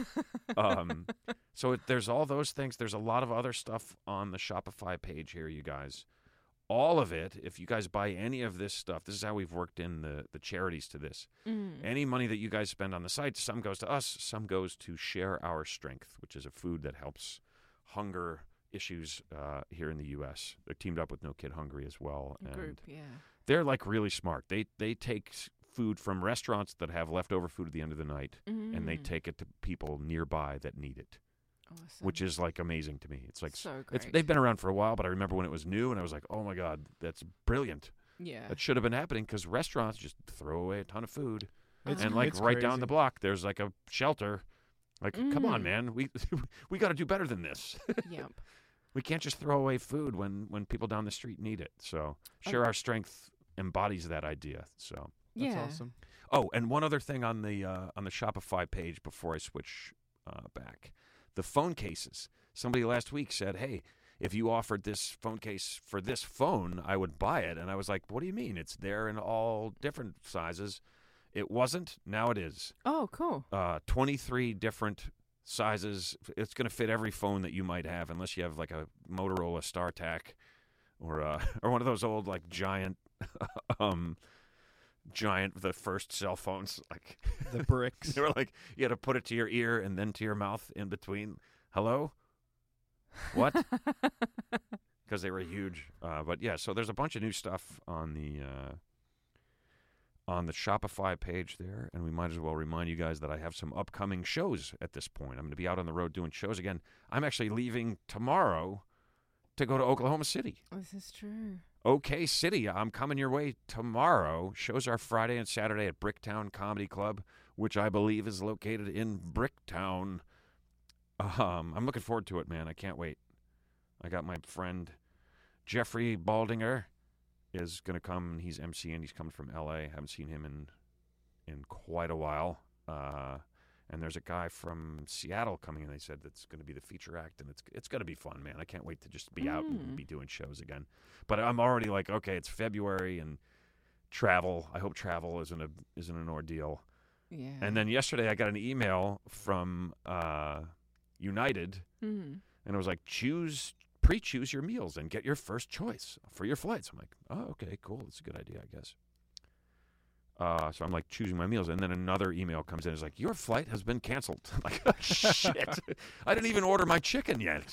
um, so it, there's all those things. There's a lot of other stuff on the Shopify page here, you guys. All of it, if you guys buy any of this stuff, this is how we've worked in the, the charities to this. Mm. Any money that you guys spend on the site, some goes to us, some goes to Share Our Strength, which is a food that helps hunger issues uh, here in the U S. They're teamed up with No Kid Hungry as well. And Group, yeah. they're like really smart. They they take s- food from restaurants that have leftover food at the end of the night, Mm. and they take it to people nearby that need it, awesome. which is like amazing to me. It's like so it's, great. they've been around for a while, but I remember when it was new, and I was like, oh my God, that's brilliant. yeah. That should have been happening because restaurants just throw away a ton of food. It's- and like it's right down crazy. the block, there's like a shelter. Like, come on, Mm. man, we we got to do better than this. Yep. We can't just throw away food when, when people down the street need it. So Share Okay. Our Strength embodies that idea. So That's yeah. awesome. oh, and one other thing on the uh, on the Shopify page before I switch uh, back, the phone cases. Somebody last week said, "Hey, if you offered this phone case for this phone, I would buy it." And I was like, "What do you mean? It's there in all different sizes." It wasn't. Now it is. Oh, cool. Uh, twenty-three different sizes. It's going to fit every phone that you might have, unless you have like a Motorola StarTAC or uh, or one of those old like giant, um, giant the first cell phones. Like The bricks. they were like you had to put it to your ear and then to your mouth in between. Hello, what? Because they were huge. Uh, but yeah, so there's a bunch of new stuff on the. Uh, on the Shopify page there, and we might as well remind you guys that I have some upcoming shows at this point. I'm going to be out on the road doing shows again. I'm actually leaving tomorrow to go to Oklahoma City. This is true. OK City, I'm coming your way tomorrow. Shows are Friday and Saturday at Bricktown Comedy Club, which I believe is located in Bricktown. Um, I'm looking forward to it, man. I can't wait. I got my friend Jeffrey Baldinger is going to come. He's emceeing. He's coming from L A. Haven't seen him in in quite a while. Uh, and there's a guy from Seattle coming in. They said that's going to be the feature act, and it's it's going to be fun, man. I can't wait to just be out and Mm. be doing shows again. But I'm already like, okay, it's February and travel. I hope travel isn't a isn't an ordeal. Yeah. And then yesterday I got an email from uh, United, Mm. and it was like, choose. Pre-choose your meals and get your first choice for your flights. I'm like, oh, okay, cool. That's a good idea, I guess. Uh, so I'm like choosing my meals, and then another email comes in. It's like, your flight has been canceled. I'm like, oh, shit. I didn't even order my chicken yet.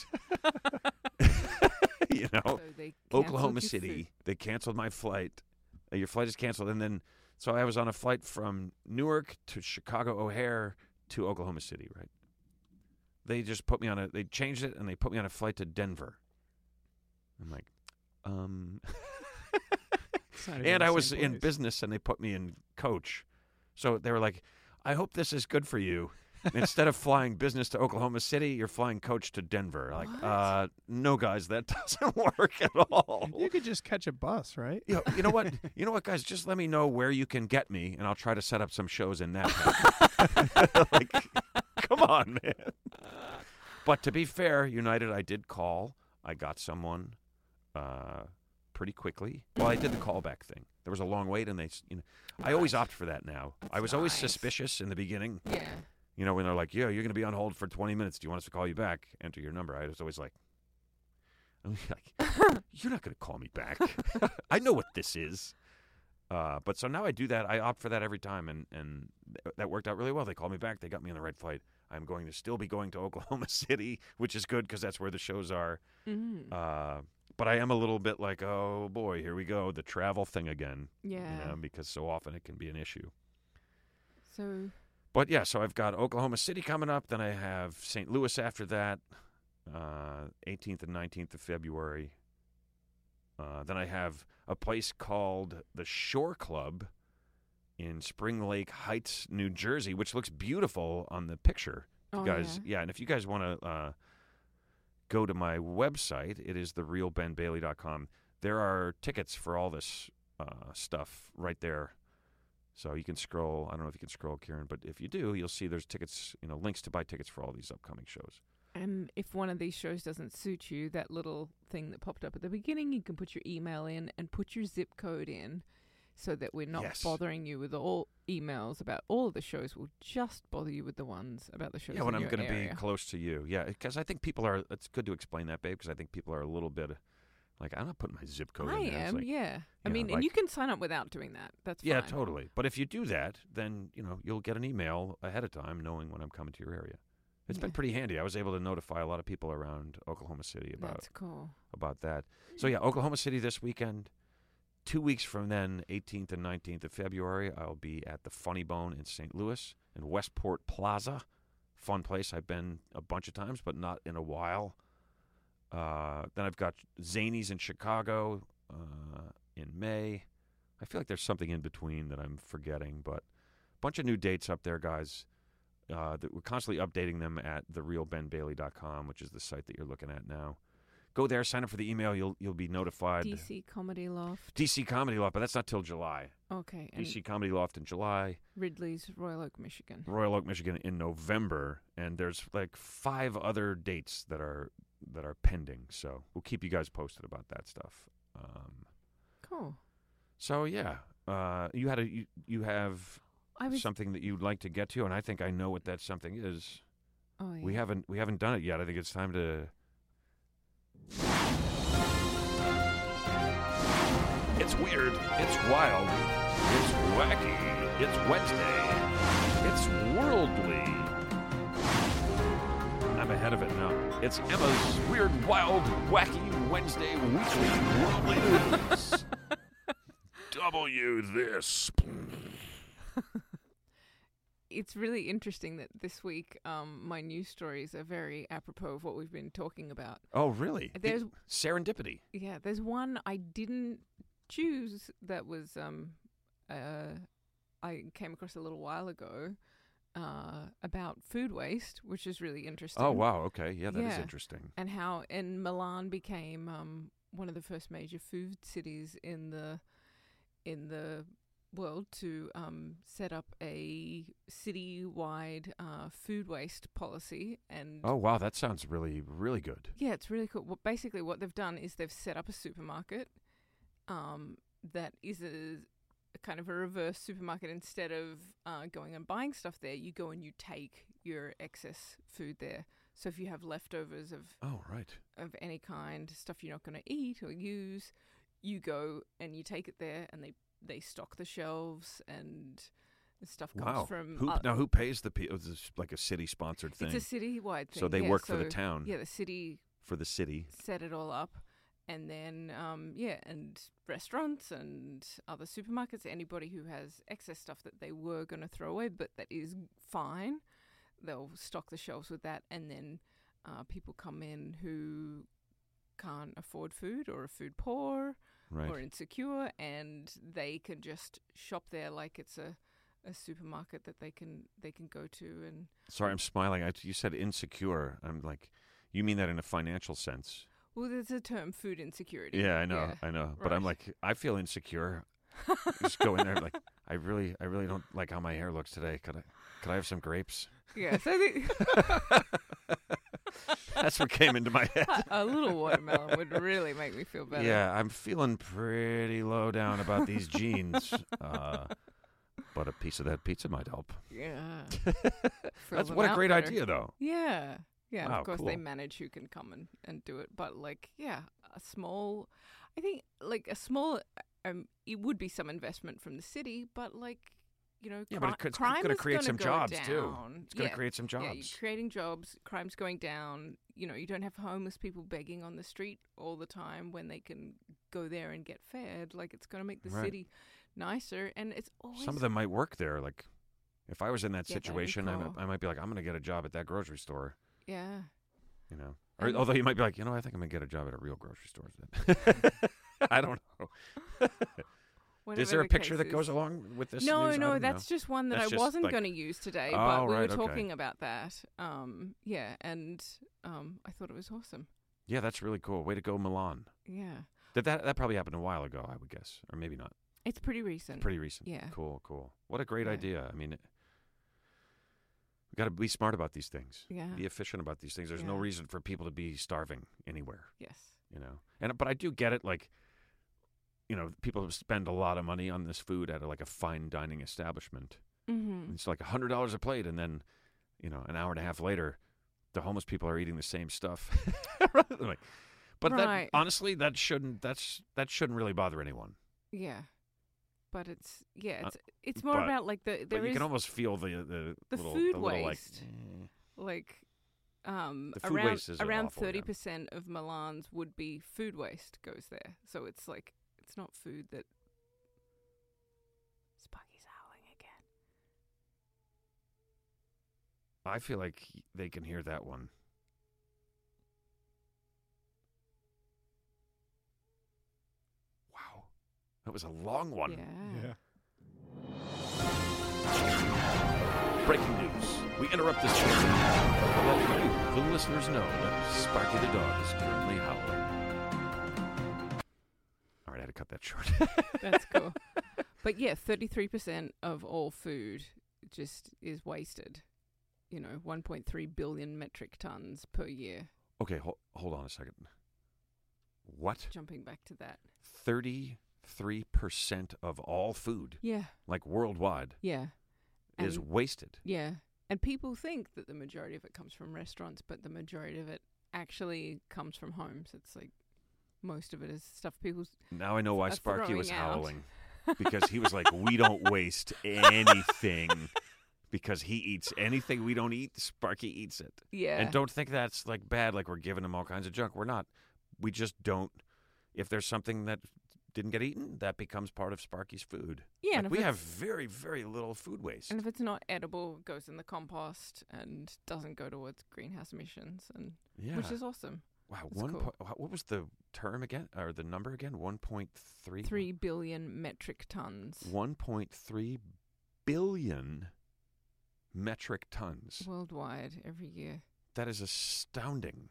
you know, So they canceled Oklahoma your City, food. they canceled my flight. Uh, your flight is canceled. And then, so I was on a flight from Newark to Chicago O'Hare to Oklahoma City, right? They just put me on a, they changed it, and they put me on a flight to Denver. I'm like, um, It's not even and the I was same in place. business, and they put me in coach. So they were like, I hope this is good for you. Instead of flying business to Oklahoma City, you're flying coach to Denver. Like, What? uh, no, guys, that doesn't work at all. You could just catch a bus, right? You know, you know what? You know what, guys? Just let me know where you can get me, and I'll try to set up some shows in that. Like, come on, man. But to be fair, United, I did call. I got someone uh, pretty quickly. Well, I did the callback thing. There was a long wait, and they, s- you know, I always opt for that now. I was always nice. suspicious in the beginning. Yeah. You know, when they're like, "Yeah, you're going to be on hold for twenty minutes. Do you want us to call you back? Enter your number." I was always like, I'm like, "You're not going to call me back. I know what this is." Uh, but so now I do that. I opt for that every time, and and th- that worked out really well. They called me back. They got me on the right flight. I'm going to still be going to Oklahoma City, which is good because that's where the shows are. Mm. Uh, but I am a little bit like, oh boy, here we go, the travel thing again. Yeah. You know, because so often it can be an issue. So. But yeah, so I've got Oklahoma City coming up. Then I have Saint Louis after that, uh, eighteenth and nineteenth of February. Uh, then I have a place called the Shore Club in Spring Lake Heights, New Jersey, which looks beautiful on the picture. If Oh, you guys, yeah. yeah, and if you guys want to uh, go to my website, it is the real ben bailey dot com. There are tickets for all this uh, stuff right there. So you can scroll. I don't know if you can scroll, Kieran, but if you do, you'll see there's tickets, you know, links to buy tickets for all these upcoming shows. And if one of these shows doesn't suit you, that little thing that popped up at the beginning, you can put your email in and put your zip code in so that we're not Yes. bothering you with all emails about all of the shows. We'll just bother you with the ones about the shows Yeah, when in I'm your going to be area. close to you. Yeah, because I think people are, it's good to explain that, babe, because I think people are a little bit like, I'm not putting my zip code I in there. It's am, like, yeah. I you know, mean, like- and you can sign up without doing that. That's Yeah, fine. totally. But if you do that, then, you know, you'll get an email ahead of time knowing when I'm coming to your area. It's been Yeah. pretty handy. I was able to notify a lot of people around Oklahoma City about That's cool. about that. So yeah, Oklahoma City this weekend. Two weeks from then, eighteenth and nineteenth of February, I'll be at the Funny Bone in Saint Louis in Westport Plaza. Fun place. I've been a bunch of times, but not in a while. Uh, then I've got Zanies in Chicago uh, in May. I feel like there's something in between that I'm forgetting, but a bunch of new dates up there, guys. Uh, that we're constantly updating them at the real ben bailey dot com, which is the site that you're looking at now. Go there, sign up for the email. You'll you'll be notified. D C Comedy Loft. D C Comedy Loft, but that's not till July. Okay. And D C Comedy Loft in July, Ridley's, Royal Oak, Michigan. Royal Oak, Michigan in November, and there's like five other dates that are that are pending. So we'll keep you guys posted about that stuff. Um, Cool. so yeah, uh, you had a you, you have I was. something that you'd like to get to, and I think I know what that something is. Oh, yeah. We haven't we haven't done it yet. I think it's time to. It's weird. It's wild. It's wacky. It's Wednesday. It's worldly. I'm ahead of it now. It's Emma's Weird, Wild, Wacky Wednesday Weekly Worldly News. W this. It's really interesting that this week um, my news stories are very apropos of what we've been talking about. Oh, really? There's Serendipity. yeah, there's one I didn't choose that was um, uh, I came across a little while ago uh, about food waste, which is really interesting. Oh, wow. Okay. Yeah, that is Yeah. interesting. And how and Milan became um, one of the first major food cities in the in the world to um, set up a city-wide uh, food waste policy. And Oh, wow. That sounds really, really good. yeah, it's really cool. Well, basically, what they've done is they've set up a supermarket um, that is a, a kind of a reverse supermarket. Instead of uh, going and buying stuff there, you go and you take your excess food there. So if you have leftovers of Oh, right. of any kind, stuff you're not going to eat or use, you go and you take it there, and they they stock the shelves, and the stuff comes Wow. from. Who, uh, now, who pays the people? Is this like a city-sponsored thing? it's a city-wide thing. So they yeah, work for the so, town, Yeah, the city for the city. set it all up, and then um, yeah, and restaurants and other supermarkets, anybody who has excess stuff that they were going to throw away, but that is fine, they'll stock the shelves with that, and then uh, people come in who can't afford food or are food poor Right. or insecure, and they can just shop there like it's a, a supermarket that they can they can go to. And Sorry, I'm smiling. I, you said insecure. I'm like, you mean that in a financial sense? well, there's a term, food insecurity. Yeah, I know, Yeah, I know. But I'm right. like, I feel insecure. Just go in there, like, I really, I really don't like how my hair looks today. Could I, could I have some grapes? Yeah, so the, That's what came into my head. a little watermelon would really make me feel better. Yeah, I'm feeling pretty low down about these jeans. Uh, but a piece of that pizza might help. Yeah. Fill That's them what a out great better. idea, though. Yeah. Yeah, Wow, of course they cool. manage who can come and, and do it. But, like, yeah, a small, I think, like, a small, um, it would be some investment from the city, but, like, you know, Yeah, cri- but it could- it's crime gonna is create gonna some go jobs, down. too. It's going to Yeah. create some Yeah, you're jobs. creating jobs, crime's going down. You know, you don't have homeless people begging on the street all the time when they can go there and get fed. Like, it's going to make the Right. city nicer, and it's always Some of them might work there. Like, if I was in that Yeah, that'd be situation, I, might, cool. I might be like, I'm going to get a job at that grocery store, yeah. you know. Or, And- although you might be like, you know, I think I'm going to get a job at a real grocery store. then." I don't know. Is Whatever there a the picture case that goes is. along with this No, news? I no, don't know. that's just one that That's I just, wasn't like- going to use today, Oh, but we right, were okay. talking about that. Um, yeah, and um, I thought it was awesome. Yeah, that's really cool. Way to go, Milan. Yeah, Did that that probably happened a while ago, I would guess, or maybe not. it's pretty recent. Pretty recent. Yeah. Cool, cool. What a great Yeah. idea. I mean, we got to be smart about these things. Yeah. Be efficient about these things. There's no Yeah. reason for people to be starving anywhere, Yes. you know. And but I do get it. Like, you know, people spend a lot of money on this food at a, like a fine dining establishment. Mm-hmm. It's like a hundred dollars a plate, and then, you know, an hour and a half later, the homeless people are eating the same stuff. Like, but Right. that honestly, that shouldn't that's that shouldn't really bother anyone. Yeah, but it's yeah, Uh, it's it's more but- about like the But there you is can almost feel the the, the little, food the little, waste. Like, eh. like um The food around waste is around awful, yeah. thirty percent of Milan's would be food waste goes there. So it's like it's not food that Sparky's howling again. I feel like they can hear that one. Wow, that was a long one. Yeah. Breaking news. We interrupt this show to let you, the listeners, know that Sparky the dog is currently howling. All right, I had to cut that short. That's cool. But yeah, thirty-three percent of all food just is wasted. You know, one point three billion metric tons per year. Okay, ho- hold on a second. What? Jumping back to that. thirty-three percent of all food, Yeah. like worldwide, Yeah. is And- wasted. Yeah. And people think that the majority of it comes from restaurants, but the majority of it actually comes from homes. It's like most of it is stuff people's. Now I know why Are Sparky was throwing out. howling. Because he was like, we don't waste anything. Because he eats anything we don't eat, Sparky eats it. Yeah. And don't think that's like bad, like we're giving him all kinds of junk. We're not. We just don't. If there's something that didn't get eaten, that becomes part of Sparky's food. yeah. Like, and if we it's- have very, very little food waste. And if it's not edible, it goes in the compost and doesn't go towards greenhouse emissions, and Yeah. which is awesome. wow. it's One. cool. Po- wha- what was the term again, or the number again? One point three. Three billion metric tons One point three billion metric tons. worldwide every year. That is astounding.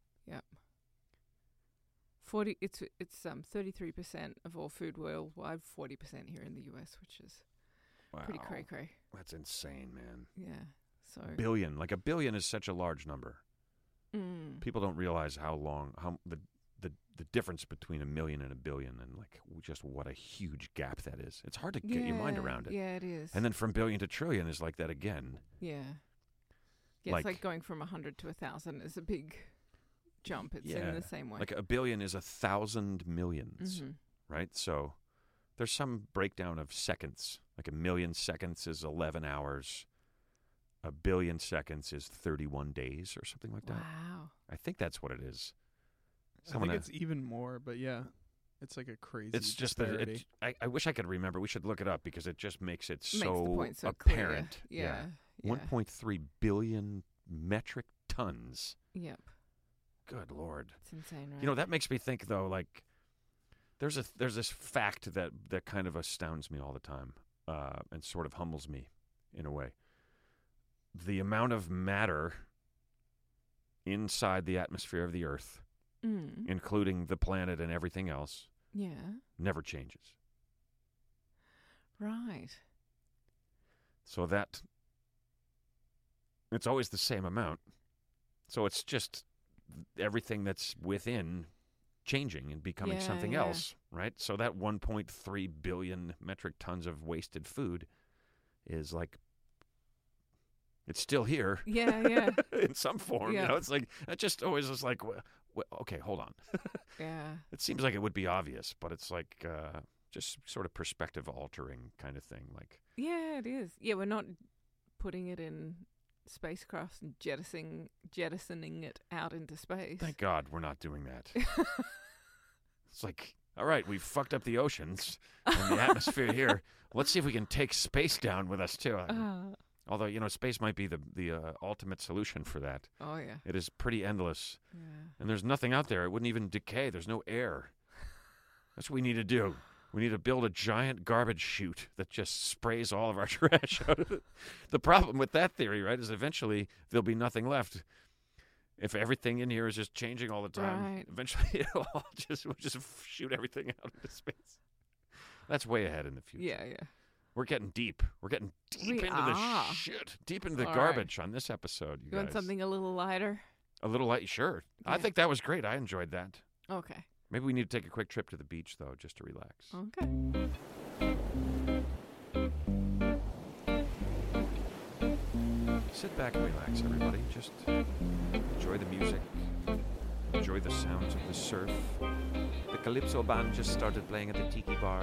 Forty. It's it's um thirty three percent of all food worldwide. Forty percent here in the U S, which is Wow. pretty cray cray. That's insane, man. Yeah. So. Billion, like a billion, is such a large number. Mm. People don't realize how long, how the the the difference between a million and a billion, and like just what a huge gap that is. It's hard to get your mind Yeah, around it. Yeah, it is. And then from billion to trillion is like that again. yeah. Yeah, like- it's like going from a hundred to a thousand is a big jump. It's Yeah, in the same way. Like a billion is a thousand millions, Mhm. right? So there's some breakdown of seconds. Like a million seconds is eleven hours. A billion seconds is thirty-one days or something like that. Wow. I think that's what it is. I Someone think a- it's even more, but yeah, it's like a crazy. It's just that disparity. it, I, I wish I could remember. We should look it up because it just makes it Makes so, the point so apparent. clear. Yeah. Yeah. one point three billion metric tons. Yep. Good Lord. It's insane, right? You know, that makes me think though, like there's a there's this fact that that kind of astounds me all the time, uh, and sort of humbles me in a way. The amount of matter inside the atmosphere of the Earth, Mm. including the planet and everything else, Yeah. never changes. Right. So that it's always the same amount. So it's just everything that's within changing and becoming Yeah, something yeah. else, right? So that one point three billion metric tons of wasted food is like it's still here Yeah. Yeah. in some form. Yeah. You know, it's like it just always is like, well, okay, hold on. yeah. It seems like it would be obvious, but it's like uh, just sort of perspective altering kind of thing. Like, Yeah, it is. Yeah, we're not putting it in spacecrafts and jettisoning, jettisoning it out into space. thank God we're not doing that. It's like, all right, we've fucked up the oceans and the atmosphere here. Let's see if we can take space down with us too. Uh, Although, you know, space might be the the uh, ultimate solution for that. oh, yeah. It is pretty endless, Yeah. and there's nothing out there. It wouldn't even decay. There's no air. That's what we need to do. We need to build a giant garbage chute that just sprays all of our trash out of it. The problem with that theory, right, is eventually there'll be nothing left. If everything in here is just changing all the time, Right. eventually it'll all just we'll just shoot everything out into space. That's way ahead in the future. Yeah, yeah. We're getting deep. We're getting deep We into are. the shit, deep into the All right. garbage on this episode. You You want guys. something a little lighter? A little light, sure. I Yeah. think that was great. I enjoyed that. Okay. Maybe we need to take a quick trip to the beach, though, just to relax. Okay. Sit back and relax, everybody. Just enjoy the music. Enjoy the sounds of the surf. The Calypso band just started playing at the Tiki Bar.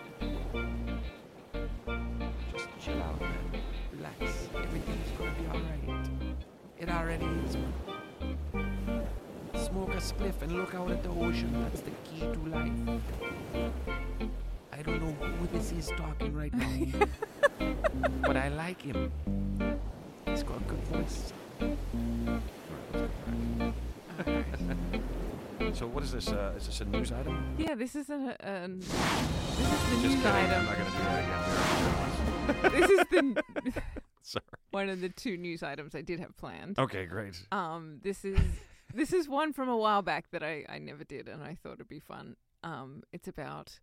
Just chill out, man. Relax. Everything's gonna be alright. It already is, man. Smoke a spliff and look out at the ocean. That's the key to life. I don't know who this is talking right now, but I like him. He's got a good voice. So what is this? Uh, is this a news item? Yeah, this is a, an this is the Just news kidding. I'm item. not going to do that again. This is the Sorry. one of the two news items I did have planned. Okay, great. Um, this is this is one from a while back that I, I never did, and I thought it'd be fun. Um, it's about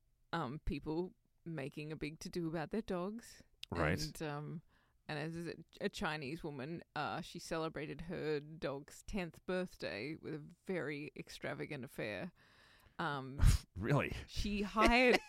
um people making a big to do about their dogs. Right. And um, and as a, a Chinese woman, uh, she celebrated her dog's tenth birthday with a very extravagant affair. Um, Really? she hired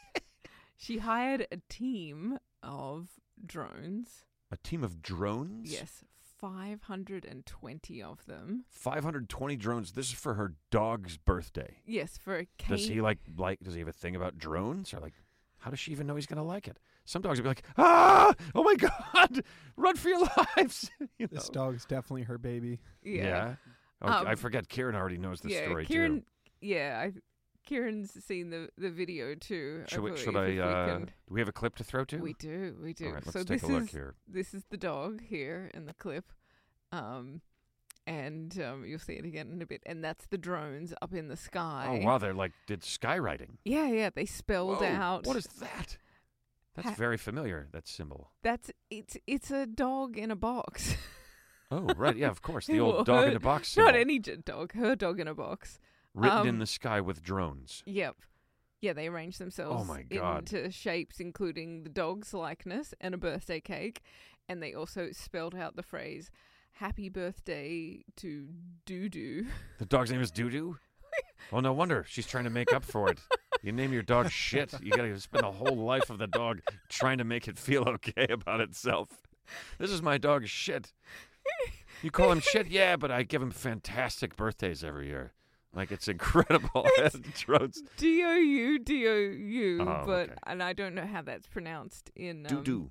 she hired a team of drones. A team of drones? Yes, five hundred twenty of them. five hundred twenty drones. This is for her dog's birthday. Yes, for a cane. Does he like like? Does he have a thing about drones? Or like, how does she even know he's gonna like it? Some dogs would be like, ah, oh my god, run for your lives. You This know? dog's definitely her baby. Yeah. Oh, Um, I forget. Kieran already knows the yeah, story Kieran, too. Yeah, I, Kieran's seen the, the video too. Should we? thought Should if I? we Uh, can- do we have a clip to throw to? We do, we do. All right, let's so take this a look is here. this is the dog here in the clip, um, and um, you'll see it again in a bit. And that's the drones up in the sky. Oh wow, they're like did skywriting. Yeah, yeah. They spelled Whoa, out. What is that? That's Ha- very familiar. That symbol. That's it's it's a dog in a box. Oh right, yeah, of course, the Well, old dog her- in a box Not symbol. any j- dog. Her dog in a box. Written in um, the sky with drones. Yep. Yeah, they arranged themselves Oh my God. into shapes including the dog's likeness and a birthday cake, and they also spelled out the phrase "Happy Birthday to Doo Doo." The dog's name is Doo-Doo? Well, no wonder. She's trying to make up for it. You name your dog shit, you gotta spend the whole life of the dog trying to make it feel okay about itself. This is my dog's shit. You call him shit? Yeah, but I give him fantastic birthdays every year. Like, it's incredible. Drones. D O U D O U, Oh, but okay. and I don't know how that's pronounced in um, Doo-Doo.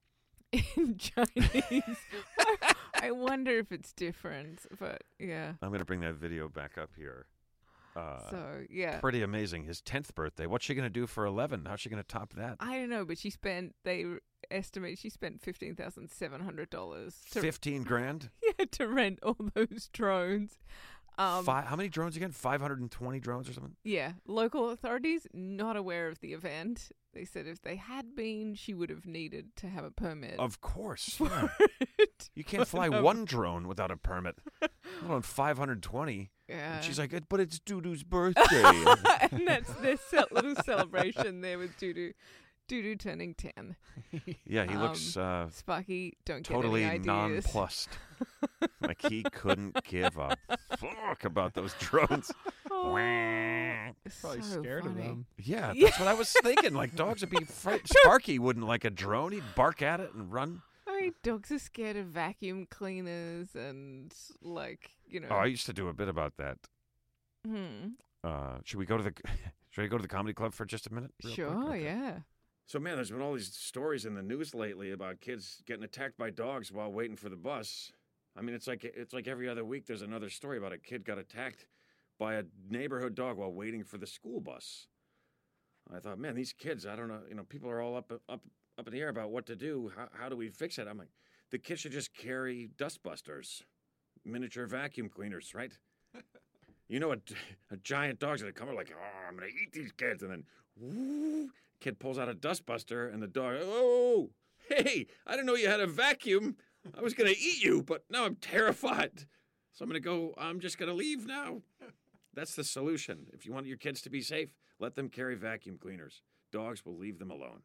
in Chinese. I, I wonder if it's different, but yeah. I'm gonna bring that video back up here. Uh, So yeah, Pretty amazing. His tenth birthday. What's she going to do for eleven? How's she going to top that? I don't know, but she spent. They r- estimate she spent fifteen thousand seven hundred dollars to fifteen grand? yeah to rent all those drones. Um, Fi- how many drones again? five hundred twenty drones or something? yeah, local authorities not aware of the event. They said if they had been, she would have needed to have a permit. Of course. for Yeah. it. You can't fly But, um, one drone without a permit. Let alone five hundred twenty. Yeah. And she's like, "It- but it's Doo-Doo's birthday. and that's their ce- little celebration there with Doodoo. Doodoo turning ten. Yeah, he looks uh, Sparky, don't totally get any ideas. nonplussed. Like he couldn't give a fuck about those drones. Oh, Probably so scared funny. of them. Yeah, Yeah. that's what I was thinking. Like dogs would be frightened. Sparky wouldn't like a drone. He'd bark at it and run. I mean, dogs are scared of vacuum cleaners and, like, you know. Oh, I used to do a bit about that. hmm. Uh, should we go to the Should I go to the comedy club for just a minute? real quick? Sure, Okay. yeah. So, man, there's been all these stories in the news lately about kids getting attacked by dogs while waiting for the bus. I mean, it's like it's like every other week there's another story about a kid got attacked by a neighborhood dog while waiting for the school bus. I thought, man, these kids, I don't know, you know, people are all up up up in the air about what to do. How, how do we fix it? I'm like, the kids should just carry dustbusters, miniature vacuum cleaners, right? You know, a, a giant dog's gonna come over like, oh, I'm gonna eat these kids, and then, whoo, kid pulls out a dustbuster, and the dog, oh, hey, I didn't know you had a vacuum. I was gonna eat you, but now I'm terrified. So I'm gonna go. I'm just gonna leave now. That's the solution. If you want your kids to be safe, let them carry vacuum cleaners. Dogs will leave them alone.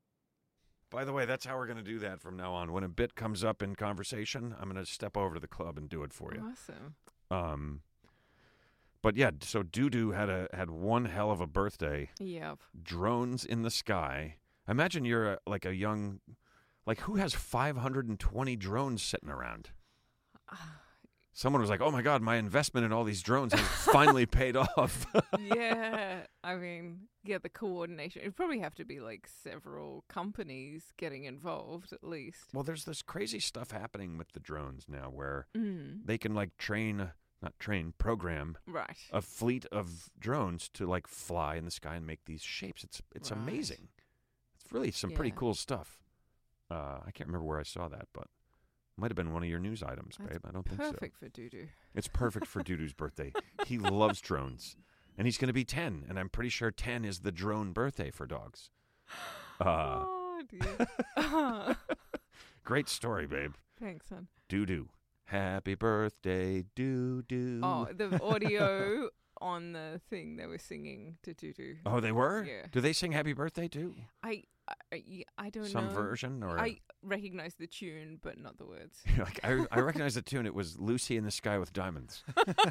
By the way, that's how we're going to do that from now on. When a bit comes up in conversation, I'm going to step over to the club and do it for you. Awesome. Um, but yeah, so Doo-Doo had a had one hell of a birthday. Yep. Drones in the sky. Imagine you're a, like a young, like who has five hundred twenty drones sitting around? Someone was like, "Oh my God, my investment in all these drones has finally paid off." Yeah. I mean, yeah, the coordination. It'd probably have to be like several companies getting involved at least. Well, there's this crazy stuff happening with the drones now, where Mm. they can like train, not train, program Right. a fleet of drones to like fly in the sky and make these shapes. It's it's Right. amazing. It's really some pretty Yeah. cool stuff. Uh, I can't remember where I saw that, but it might have been one of your news items, That's babe. I don't think so. Perfect for Doo-Doo. It's perfect for Doo-Doo's birthday. He loves drones, and he's going to be ten, and I'm pretty sure ten is the drone birthday for dogs. Uh, oh, dear. great story, babe. Thanks, son. Doo-Doo. Happy birthday, Doo-Doo. Oh, the audio on the thing they were singing to Doo-Doo. Oh, they were? Yeah. Do they sing Happy Birthday, too? I, I, I don't Some know. version? Or I recognize the tune, but not the words. like I, I recognize the tune. It was Lucy in the Sky with Diamonds.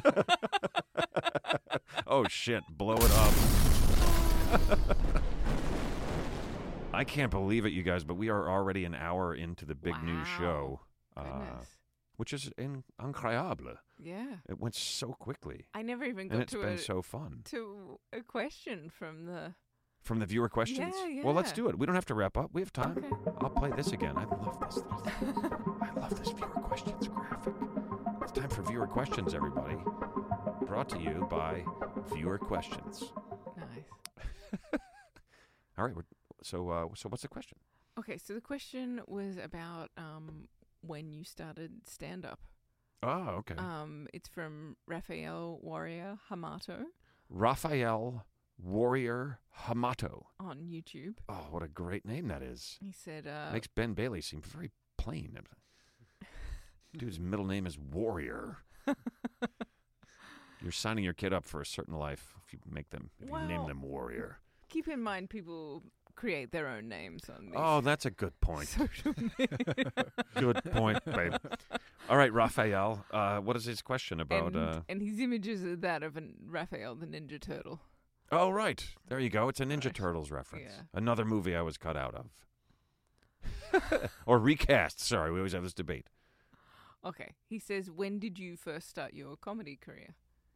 Oh, shit. Blow it up. I can't believe it, you guys, but we are already an hour into the big news Wow. show, uh, Goodness. which is in- incroyable. Yeah. It went so quickly, I never even got and it's to been a, so fun. to a question from the... From the viewer questions? Yeah, Well, let's yeah. do it. We don't have to wrap up. We have time. Okay. I'll play this again. I love this. I love this viewer questions graphic. It's time for viewer questions, everybody. Brought to you by Viewer Questions. Nice. All right. We're, so, uh, so what's the question? Okay, so the question was about um, when you started stand-up. Oh, okay. Um, it's from Raphael Warrior Hamato Raphael Warrior Hamato. on YouTube. Oh, what a great name that is. He said, uh, Makes Ben Bailey seem very plain. Dude's middle name is Warrior. You're signing your kid up for a certain life if you make them, if you name Well, them Warrior. keep in mind people create their own names on these Oh, that's a good point. social media. Good point, babe. All right, Raphael. Uh, what is his question about? and, Uh... and his images are that of an Raphael the Ninja Turtle. Oh, right. There you go. It's a Ninja Right. Turtles reference. Yeah. Another movie I was cut out of. Or recast. Sorry, we always have this debate. Okay. He says, when did you first start your comedy career?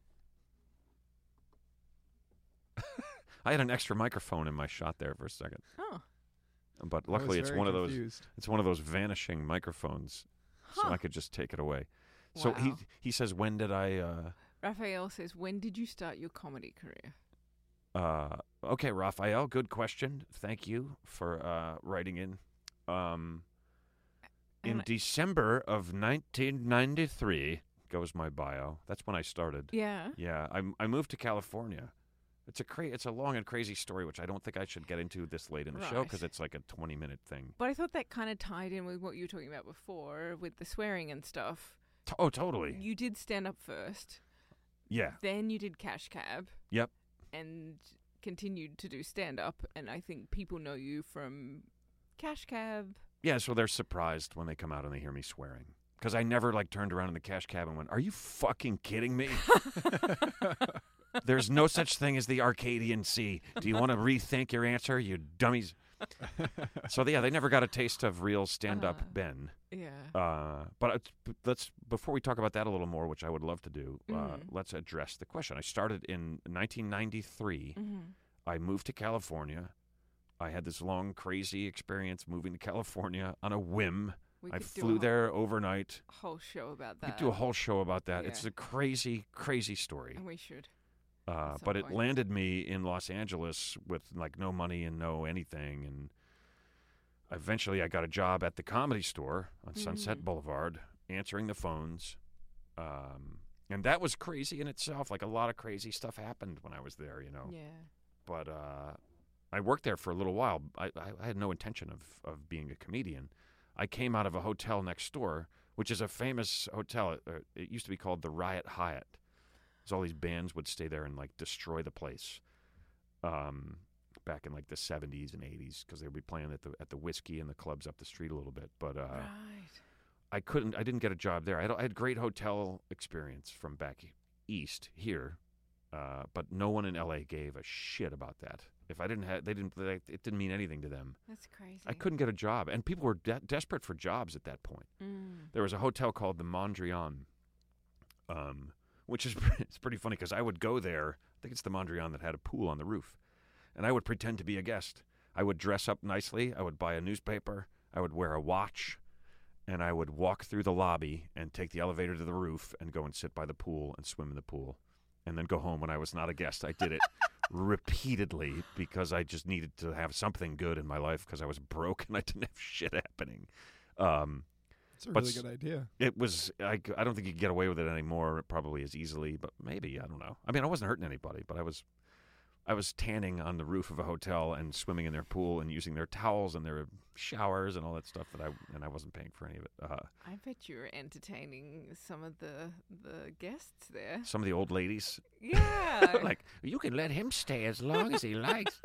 I had an extra microphone in my shot there for a second, Oh. but I was luckily it's very one of those. confused. It's one of those vanishing microphones, so Huh. I could just take it away. So he Wow. he says, when did I? Uh, Raphael says, when did you start your comedy career? uh, okay, Raphael, good question. Thank you for uh, writing in. Um, in And I- December of nineteen ninety-three goes my bio. That's when I started. Yeah. Yeah, I I moved to California. It's a cra- it's a long and crazy story, which I don't think I should get into this late in the show Right. because it's like a twenty minute thing. But I thought that kind of tied in with what you were talking about before with the swearing and stuff. T- oh, totally. You did stand up first, Yeah. then you did Cash Cab. Yep. And continued to do stand up. And I think people know you from Cash Cab. Yeah, so they're surprised when they come out and they hear me swearing. Because I never, like, turned around in the cash cab and went, are you fucking kidding me? There's no such thing as the Arcadian Sea. Do you want to rethink your answer, you dummies? So, yeah, they never got a taste of real stand-up Uh-huh. Ben. Yeah. Uh, but it's, but let's before we talk about that a little more, which I would love to do, uh, Mhm. let's address the question. I started in nineteen ninety-three. Mhm. I moved to California. I had this long, crazy experience moving to California on a whim. We I could do flew a there overnight. whole show about We that. could do a whole show about that. Yeah. It's a crazy, crazy story. And we should. Uh, some but it point. landed me in Los Angeles with like no money and no anything, and eventually I got a job at the Comedy Store on Sunset Mm. Boulevard, answering the phones, um, and that was crazy in itself. Like a lot of crazy stuff happened when I was there, you know. Yeah. But uh, I worked there for a little while. I, I, I had no intention of of being a comedian. I came out of a hotel next door, which is a famous hotel. It, uh, it used to be called the Riot Hyatt. So all these bands would stay there and like destroy the place. Um, back in like the seventies and eighties, because they would be playing at the at the Whiskey and the clubs up the street a little bit. But uh, Right. I couldn't. I didn't get a job there. I had, I had great hotel experience from back east here, uh, but no one in L A gave a shit about that. If I didn't have, they didn't. They, it didn't mean anything to them. That's crazy. I couldn't get a job, and people were de- desperate for jobs at that point. Mm. There was a hotel called the Mondrian, um, which is it's pretty funny because I would go there. I think it's the Mondrian that had a pool on the roof, and I would pretend to be a guest. I would dress up nicely. I would buy a newspaper. I would wear a watch, and I would walk through the lobby and take the elevator to the roof and go and sit by the pool and swim in the pool, and then go home when I was not a guest. I did it repeatedly because I just needed to have something good in my life because I was broke and I didn't have shit happening. Um, It's a But really s- good idea. it was I, I don't think you could get away with it anymore probably as easily, but maybe, I don't know. I mean, I wasn't hurting anybody, but I was I was tanning on the roof of a hotel and swimming in their pool and using their towels and their showers and all that stuff that I and I wasn't paying for any of it. Uh, I bet you were entertaining some of the the guests there. some of the old ladies Yeah. like, you can let him stay as long as he likes.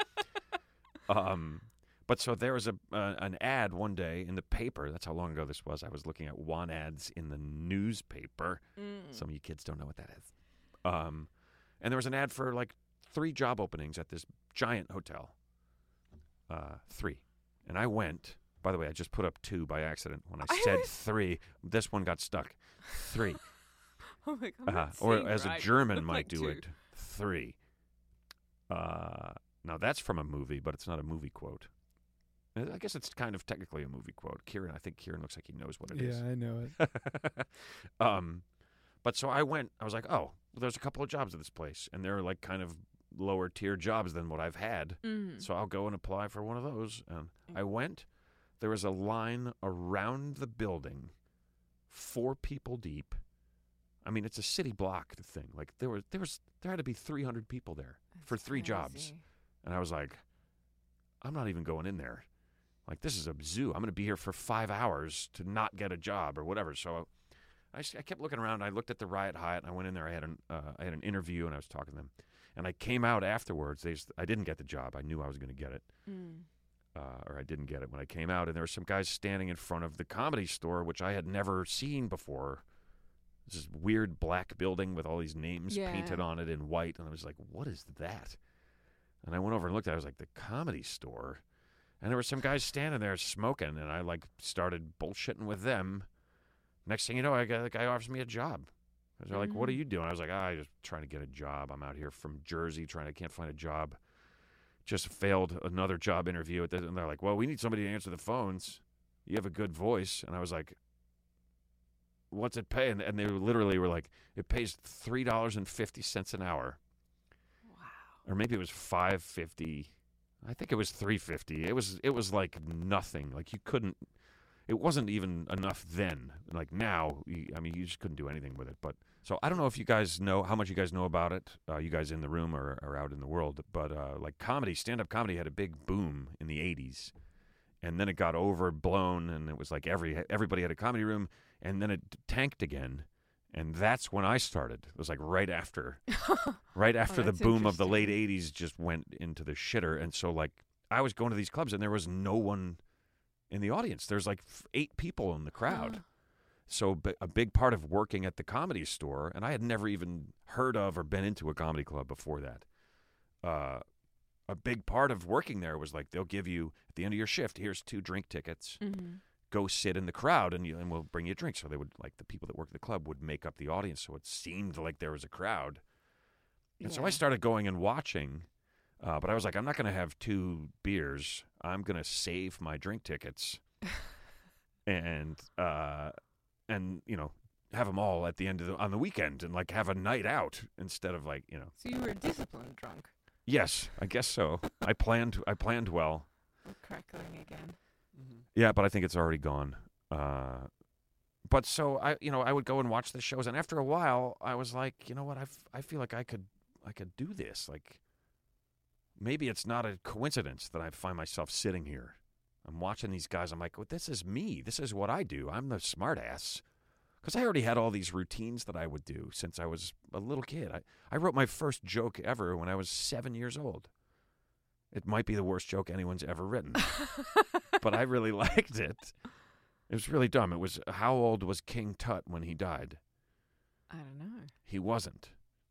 Um, but so there was a uh, an ad one day in the paper. That's how long ago this was. I was looking at want ads in the newspaper. Mm. Some of you kids don't know what that is. Um, and there was an ad for like three job openings at this giant hotel. Uh, three. And I went. By the way, I just put up two by accident. When I I said was- three, this one got stuck. Three. Oh my God. I'm Uh, not or seeing as right. a German Look might like do two. it, three. Uh, now that's from a movie, but it's not a movie quote. Uh, I guess it's kind of technically a movie quote. Kieran, I think Kieran looks like he knows what it is. Yeah, I know it. um, but so I went. I was like, oh, well, there's a couple of jobs at this place, and they're like kind of lower tier jobs than what I've had. Mm. So I'll go and apply for one of those. And Mm. I went. There was a line around the building, four people deep. I mean, it's a city block thing. Like there was, there was, there had to be three hundred people there for That's three jobs. crazy. And I was like, I'm not even going in there. Like, this is a zoo. I'm going to be here for five hours to not get a job or whatever. So I, s- I kept looking around. I looked at the Riot Hyatt, and I went in there. I had an uh, I had an interview, and I was talking to them. And I came out afterwards. They, s- I didn't get the job. I knew I was going to get it, Mm. uh, or I didn't get it when I came out. And there were some guys standing in front of the Comedy Store, which I had never seen before. This weird black building with all these names Yeah. painted on it in white. And I was like, what is that? And I went over and looked at it. I was like, the Comedy Store? And there were some guys standing there smoking, and I, like, started bullshitting with them. Next thing you know, I got, the guy offers me a job. They're like, what are Mhm. you doing? I was like, ah, I'm just trying to get a job. I'm out here from Jersey trying to, can't find a job. Just failed another job interview. At this, and they're like, well, we need somebody to answer the phones. You have a good voice. And I was like, what's it pay? And, and they literally were like, it pays three dollars and fifty cents an hour. Wow. Or maybe it was five fifty. I think it was three fifty. It was it was like nothing. Like you couldn't. It wasn't even enough then. Like now, you, I mean, you just couldn't do anything with it. But so I don't know if you guys know how much you guys know about it. Uh, you guys in the room or, or out in the world. But uh, like comedy, stand-up comedy had a big boom in the eighties, and then it got overblown, and it was like every everybody had a comedy room, and then it tanked again. And that's when I started. It was like right after, right after the that's boom of the late interesting. eighties just went into the shitter. And so like I was going to these clubs and there was no one in the audience. There's like f- eight people in the crowd. Huh. So b- a big part of working at the Comedy Store, and I had never even heard of or been into a comedy club before that. Uh, a big part of working there was like they'll give you at the end of your shift, here's two drink tickets. Mhm. Go sit in the crowd and you, and we'll bring you a drink. So they would, like, the people that worked at the club would make up the audience so it seemed like there was a crowd. And so I Yeah. started going and watching. Uh, but I was like, I'm not going to have two beers. I'm going to save my drink tickets and, uh, and you know, have them all at the end of the, on the weekend and, like, have a night out instead of, like, you know. So you were a disciplined drunk. Yes, I guess so. I planned I planned well. We're crackling again. Mm-hmm. Yeah, but I think it's already gone. Uh, but so I, you know, I would go and watch the shows, and after a while, I was like, you know what, I I feel like I could I could do this. Like, maybe it's not a coincidence that I find myself sitting here. I'm watching these guys. I'm like, well, this is me. This is what I do. I'm the smart ass. Because I already had all these routines that I would do since I was a little kid. I, I wrote my first joke ever when I was seven years old. It might be the worst joke anyone's ever written. But I really liked it. It was really dumb. It was, how old was King Tut when he died? I don't know. He wasn't.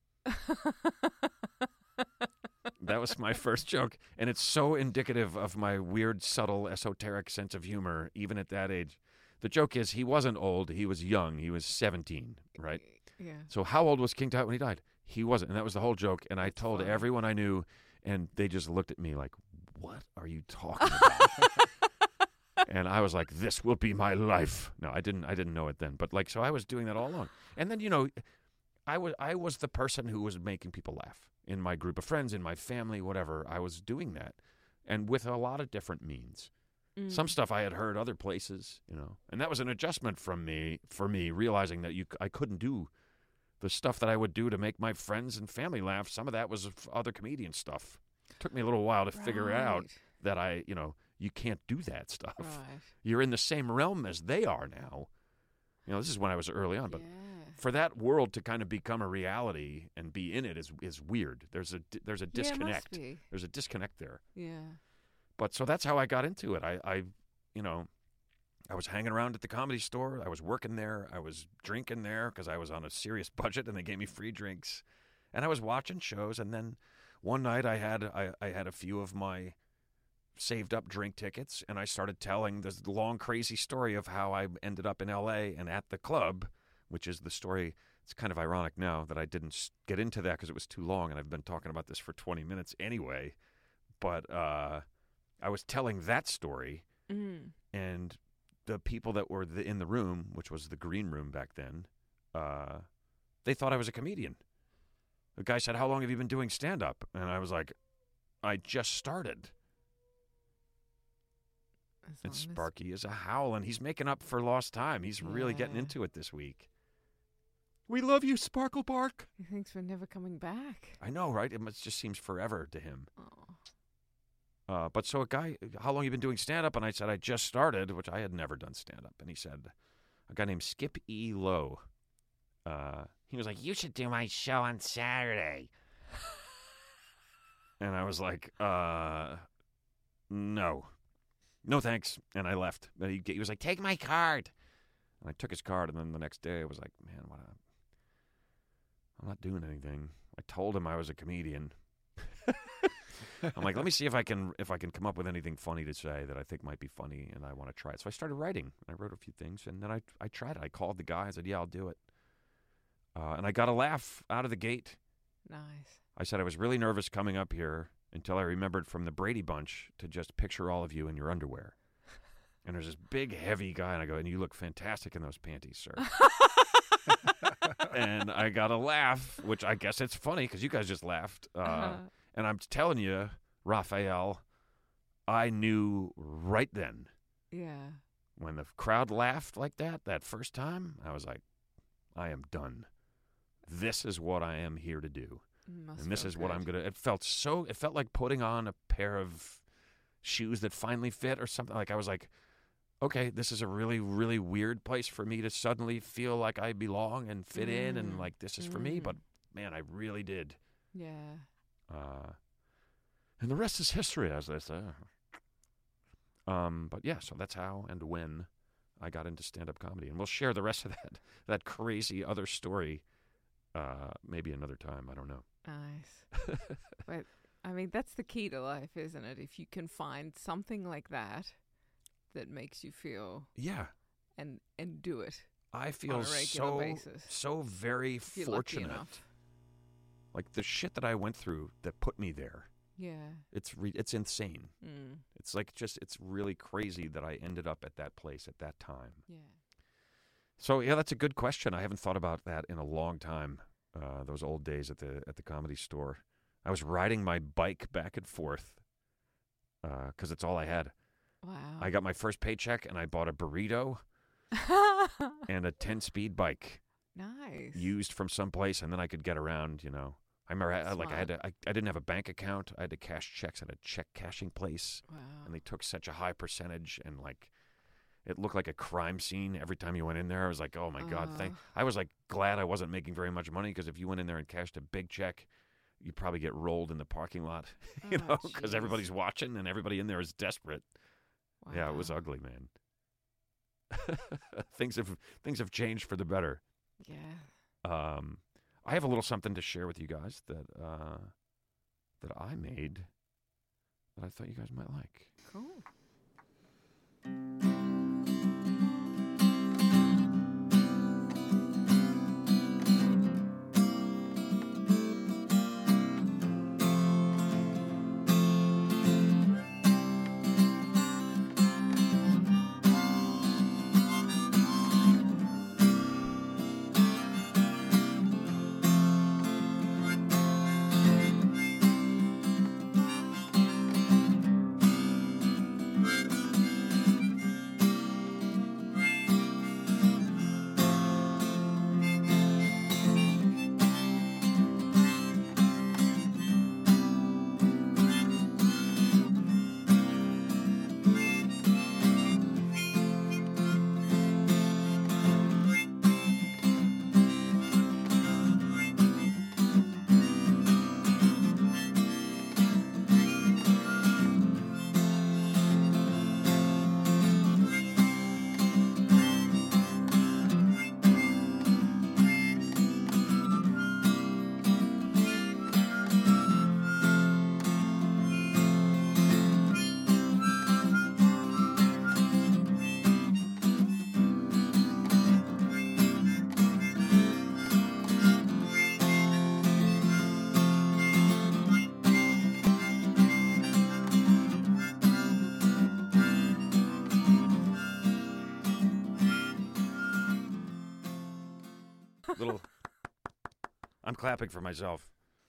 That was my first joke. And it's so indicative of my weird, subtle, esoteric sense of humor, even at that age. The joke is he wasn't old. He was young. He was seventeen, right? Yeah. So how old was King Tut when he died? He wasn't. And that was the whole joke. And I That's told funny. everyone I knew, and they just looked at me like, what are you talking about? And I was like, this will be my life. No, I didn't I didn't know it then. But, like, so I was doing that all along. And then, you know, I was, I was the person who was making people laugh. In my group of friends, in my family, whatever, I was doing that. And with a lot of different means. Mm. Some stuff I had heard other places, you know, and that was an adjustment from me for me, realizing that you I couldn't do the stuff that I would do to make my friends and family laugh. Some of that was f- other comedian stuff. It took me a little while to figure out Right. that I, you know, you can't do that stuff. Right. You're in the same realm as they are now. You know, this is when I was early on, but yeah. for that world to kind of become a reality and be in it is is weird. There's a di- there's a Yeah, it must disconnect. be. There's a disconnect there. Yeah. But so that's how I got into it. I, I, you know, I was hanging around at the Comedy Store. I was working there. I was drinking there because I was on a serious budget, and they gave me free drinks. And I was watching shows. And then one night, I had I, I had a few of my saved up drink tickets, and I started telling this long, crazy story of how I ended up in L A and at the club, which is the story. It's kind of ironic now that I didn't s- get into that because it was too long, and I've been talking about this for twenty minutes anyway. But uh, I was telling that story, Mm. and the people that were the, in the room, which was the green room back then, uh, they thought I was a comedian. The guy said, how long have you been doing stand-up? And I was like, I just started. As long And as- Sparky is a howl, and he's making up for lost time. He's really getting Yeah. into it this week. We love you, Sparkle Bark. He thinks we're never coming back. I know, right? It must, just seems forever to him. Oh. Uh, but so a guy, how long you been doing stand-up? And I said, I just started, which I had never done stand-up. And he said, a guy named Skip E. Lowe. Uh, he was like, you should do my show on Saturday. And I was like, uh, no. No thanks. And I left. And he, he was like, take my card. And I took his card, and then the next day I was like, man, what a, I'm not doing anything. I told him I was a comedian. I'm like, let me see if I can if I can come up with anything funny to say that I think might be funny, and I want to try it. So I started writing. I wrote a few things, and then I I tried it. I called the guy. I said, yeah, I'll do it. Uh, and I got a laugh out of the gate. Nice. I said I was really nervous coming up here until I remembered from the Brady Bunch to just picture all of you in your underwear. And there's this big, heavy guy, and I go, and you look fantastic in those panties, sir. And I got a laugh, which I guess it's funny because you guys just laughed. Uh, Uh-huh. And I'm telling you, Raphael, I knew right then Yeah. when the crowd laughed like that, that first time, I was like, I am done. This is what I am here to do. Must and this feel is what good. I'm going to, it felt so, it felt like putting on a pair of shoes that finally fit or something. Like I was like, okay, this is a really, really weird place for me to suddenly feel like I belong and fit in and Mm. like this is for me. Mm. But man, I really did. Yeah. Uh, and the rest is history, as they say. Um, but yeah, so that's how and when I got into stand-up comedy, and we'll share the rest of that that crazy other story uh, maybe another time. I don't know. Nice. But I mean, that's the key to life, isn't it? If you can find something like that that makes you feel Yeah, and and do it I feel on a regular so basis. so very If you're lucky fortunate. enough. Like the shit that I went through that put me there. Yeah. It's re- it's insane. Mm. It's like just it's really crazy that I ended up at that place at that time. Yeah. So yeah, that's a good question. I haven't thought about that in a long time. Uh, those old days at the at the Comedy Store. I was riding my bike back and forth because uh, it's all I had. Wow. I got my first paycheck and I bought a burrito and a ten-speed bike Nice. used from someplace, and then I could get around. You know, I remember I, like I had to. I, I didn't have a bank account. I had to cash checks at a check cashing place, Wow. and they took such a high percentage, and like it looked like a crime scene every time you went in there. I was like, oh my god, thank. Uh. I was like glad I wasn't making very much money, because if you went in there and cashed a big check, you'd probably get rolled in the parking lot, you Oh, know, because jeez. everybody's watching and everybody in there is desperate. Wow. Yeah, it was ugly, man. things have things have changed for the better. Yeah. Um, I have a little something to share with you guys that uh, that I made that I thought you guys might like. Cool. Little, I'm clapping for myself.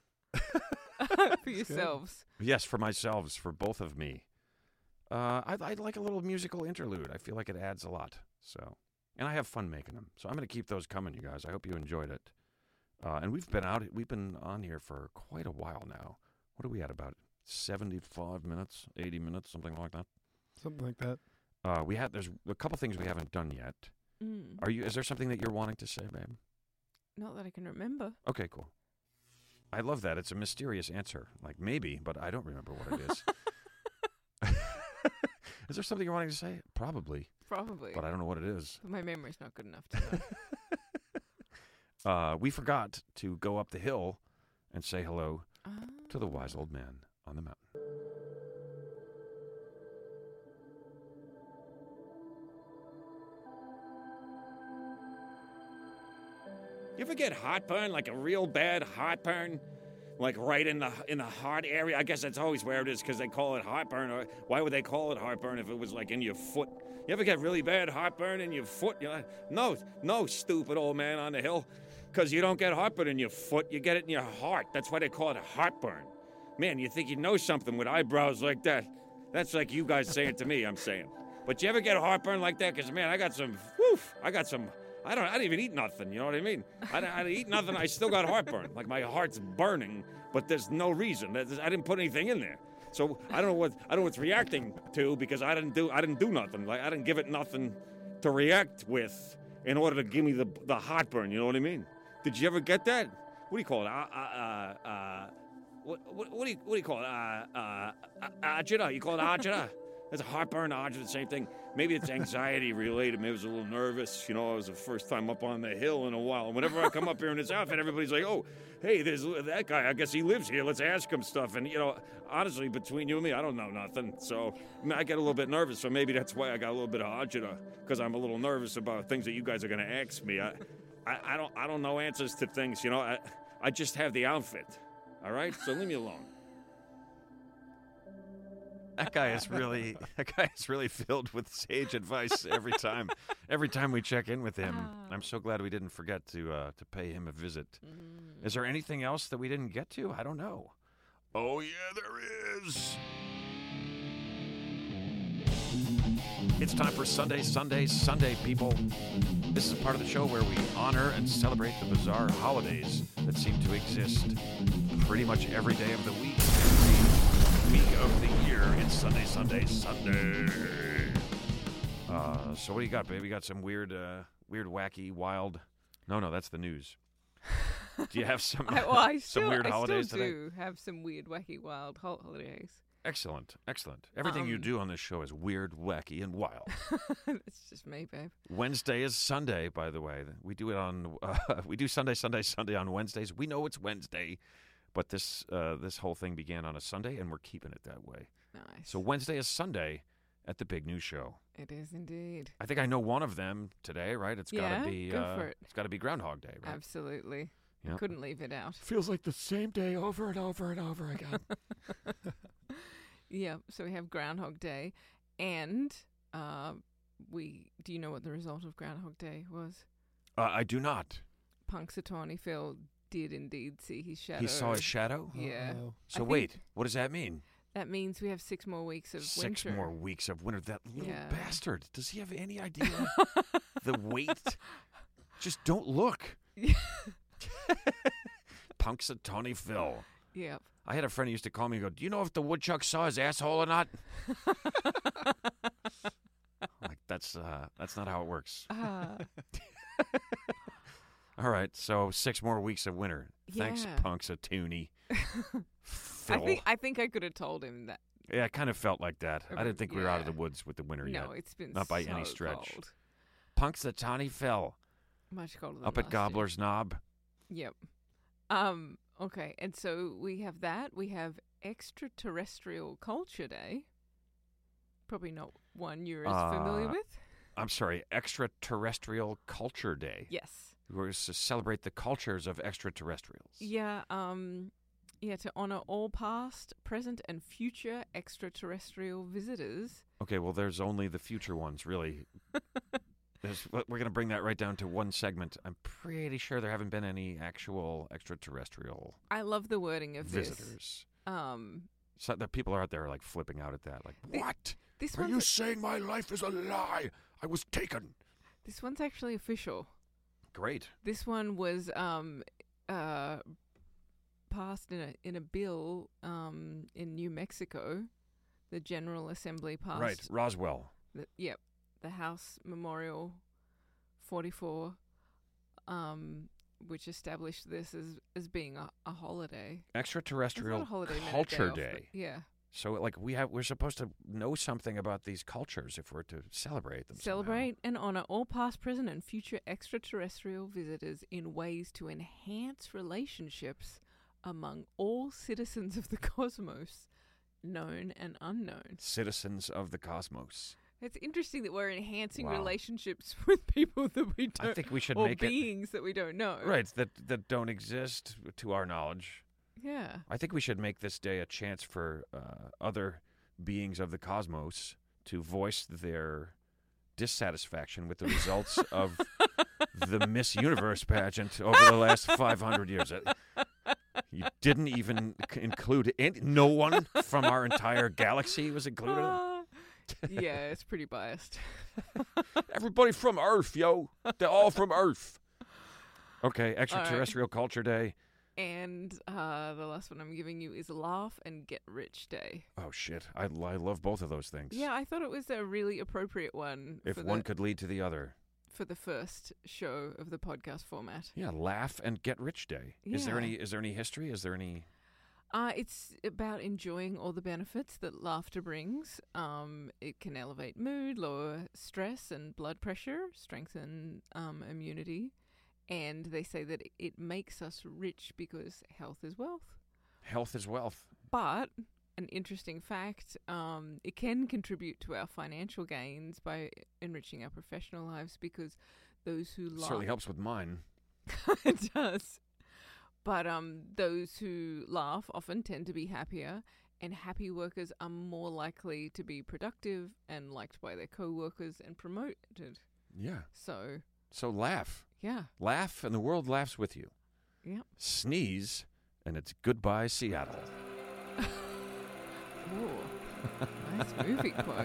For yourselves. Yes, for myself, for both of me. Uh, I'd, I'd like a little musical interlude. I feel like it adds a lot. So, and I have fun making them. So I'm going to keep those coming, you guys. I hope you enjoyed it. Uh, and we've been out. We've been on here for quite a while now. What are we at? About seventy-five minutes, eighty minutes, something like that. Something like that. Uh, we have. There's a couple things we haven't done yet. Mm. Are you? Is there something that you're wanting to say, babe? Not that I can remember. Okay, cool. I love that. It's a mysterious answer. Like maybe, but I don't remember what it is. Is there something you're wanting to say? Probably, Probably. but I don't know what it is. But my memory's not good enough to know. Uh, we forgot to go up the hill and say hello Ah. to the wise old man on the mountain. You ever get heartburn, like a real bad heartburn? Like right in the in the heart area? I guess that's always where it is because they call it heartburn. Or why would they call it heartburn if it was like in your foot? You ever get really bad heartburn in your foot? You're like, no, no, stupid old man on the hill. Because you don't get heartburn in your foot, you get it in your heart. That's why they call it heartburn. Man, you think you know something with eyebrows like that? That's like you guys saying to me, I'm saying. But you ever get heartburn like that? Because, man, I got some, woof, I got some, I don't, I didn't even eat nothing, you know what I mean? I, I didn't eat nothing, I still got heartburn. Like my heart's burning, but there's no reason. There's, I didn't put anything in there. So I don't know what, I don't know what it's reacting to because I didn't do, I didn't do nothing. Like I didn't give it nothing to react with in order to give me the, the heartburn, you know what I mean? Did you ever get that? What do you call it? Uh, uh, uh, what, what, what do you what do you call it? Uh, uh, agita. You call it agita? That's a heartburn, agita, same thing. Maybe it's anxiety related. Maybe I was a little nervous. You know, it was the first time up on the hill in a while. And whenever I come up here in this outfit, everybody's like, "Oh, hey, there's that guy. I guess he lives here. Let's ask him stuff." And you know, honestly, between you and me, I don't know nothing. So I, mean, I get a little bit nervous. So maybe that's why I got a little bit of agita because I'm a little nervous about things that you guys are going to ask me. I, I, I don't I don't know answers to things, you know. I, I just have the outfit, all right? So leave me alone. That guy is really that guy is really filled with sage advice every time. Every time we check in with him. Ah. I'm so glad we didn't forget to uh, to pay him a visit. Mm. Is there anything else that we didn't get to? I don't know. Oh yeah, there is. It's time for Sunday, Sunday, Sunday, people. This is a part of the show where we honor and celebrate the bizarre holidays that seem to exist pretty much every day of the week. Every week of the year, it's Sunday, Sunday, Sunday. Uh, so what do you got, babe? You got some weird, uh, weird, wacky, wild... No, no, that's the news. Do you have some, I, well, I some still, weird I holidays still today? do have some weird, wacky, wild hol- holidays. Excellent, excellent. Everything you Um, do on this show is weird, wacky, and wild. That's just me, babe. Wednesday is Sunday, by the way. We do it on uh, we do Sunday, Sunday, Sunday on Wednesdays. We know it's Wednesday, but this uh, this whole thing began on a Sunday, and we're keeping it that way. Nice. So Wednesday is Sunday at the Big News Show. It is indeed. I think I know one of them today, right? It's got to Yeah, be go uh, for it. it's got to be Groundhog Day, right? Absolutely. Yeah. Couldn't leave it out. Feels like the same day over and over and over again. Yeah, so we have Groundhog Day, and uh, we. Do you know what the result of Groundhog Day was? uh, I do not. Punxsutawney Phil did indeed see his shadow. He saw his shadow. Yeah. Uh-oh. So think- wait, what does that mean? That means we have six more weeks of Six winter. more weeks of winter. That little Yeah. bastard. Does he have any idea the weight? Just don't look. Punxsutawney Phil. Yep. I had a friend who used to call me and go, "Do you know if the woodchuck saw his asshole or not?" Like that's uh, that's not how it works. Ah, All right, so six more weeks of winter. Thanks, Yeah. Punxsutawney Phil. I think I think I could have told him that. yeah, it kind of felt like that. I didn't think we were out of the Yeah. woods with the winter yet. No, it's been Not by so any stretch. cold. Punxsutawney Phil Much colder than up at last year. Gobbler's Knob. Yep. Um. Okay, and so we have that. We have Extraterrestrial Culture Day. Probably not one you're as familiar Uh, with. I'm sorry, Extraterrestrial Culture Day. Yes. We're to celebrate the cultures of extraterrestrials. Yeah. Um. Yeah. To honor all past, present, and future extraterrestrial visitors. Okay, well, there's only the future ones, really. There's, we're going to bring that right down to one segment. I'm pretty sure there haven't been any actual extraterrestrial I love the wording of visitors. this. Um. So the people out there are like flipping out at that. Like, The- what? This Are one's you saying my life is a lie? I was taken. this one's actually official. Great. This one was um uh passed in a in a bill um in New Mexico. The General Assembly passed. Right. Roswell. The, yep, the House Memorial forty-four, um, which established this as as being a, a holiday. It's not Extraterrestrial a holiday, meant a Culture off, Day. but yeah, So, like, we have, we're supposed to know something about these cultures if we're to celebrate them. somehow. celebrate and honor all past, present, and future extraterrestrial visitors in ways to enhance relationships among all citizens of the cosmos, known and unknown. Citizens of the cosmos. It's interesting that we're enhancing Wow. relationships with people that we don't, I think we should or make it beings that we don't know. right that that don't exist to our knowledge. Yeah. I think we should make this day a chance for uh, other beings of the cosmos to voice their dissatisfaction with the results of the Miss Universe pageant over the last five hundred years. Uh, You didn't even c- include any, no one from our entire galaxy was included. Ah, yeah, it's pretty biased. Everybody from Earth, yo. They're all from Earth. Okay, Extraterrestrial Culture Day. And uh, the last one I'm giving you is Laugh and Get Rich Day. Oh, shit. I, I love both of those things. Yeah, I thought it was a really appropriate one If for, one the, could lead to the other. for the first show of the podcast format. Yeah, Laugh and Get Rich Day. Is there Yeah. any is there any history? Is there any Uh, it's about enjoying all the benefits that laughter brings. Um, it can elevate mood, lower stress and blood pressure, strengthen um, immunity. And they say that it makes us rich because health is wealth. health is wealth? But an interesting fact, um, it can contribute to our financial gains by enriching our professional lives because those who laugh... Certainly helps with mine. It does. But um, those who laugh often tend to be happier and happy workers are more likely to be productive and liked by their co-workers and promoted. Yeah. So, So laugh. yeah. Laugh, and the world laughs with you. Yep. Sneeze, and it's goodbye, Seattle. Ooh. Nice movie quote.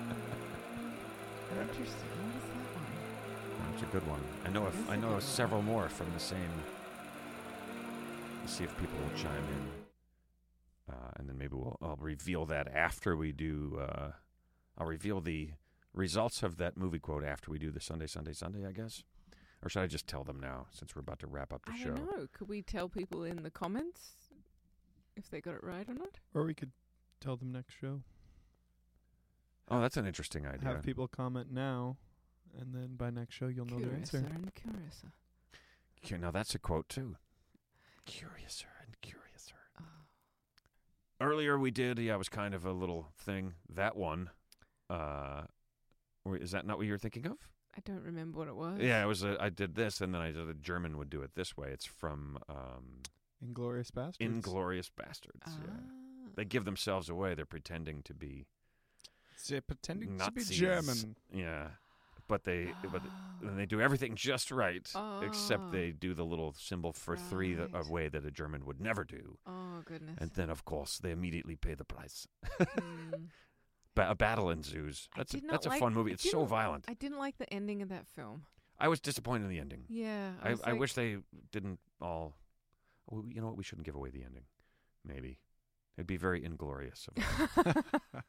Interesting. What is that one? That's a good one. I know if That's I a know good one. several more from the same. Let's see if people will chime in, uh, and then maybe we'll I'll reveal that after we do. Uh, I'll reveal the results of that movie quote after we do the Sunday, Sunday, Sunday. I guess, or should I just tell them now since we're about to wrap up the I show? don't know. Could we tell people in the comments if they got it right or not? Or we could tell them next show. Oh, that's an interesting idea. Have people comment now, and then by next show you'll know their Curiouser answer. and curiouser. Cu- Now that's a quote too. Curiouser and curiouser. Oh. Earlier we did, yeah, it was kind of a little thing. That one, uh, or is that not what you were thinking of? I don't remember what it was. Yeah, it was. A, I did this, and then I did a German would do it this way. It's from um, Inglorious Bastards. Inglorious Bastards. Ah. Yeah, they give themselves away. They're pretending to be They're pretending to be Nazis. German. Yeah, but they but then they do everything just right, Oh. except they do the little symbol for three that, a Right. way that a German would never do. Oh, goodness. And then, of course, they immediately pay the price. Mm. Ba- a battle ensues. I That's a, did not that's a like- fun movie. I It's so didn't- violent. I didn't like the ending of that film. I was disappointed in the ending. Yeah. I, I, was I like- wish they didn't all. Well, you know what? We shouldn't give away the ending. Maybe it'd be very inglorious of them.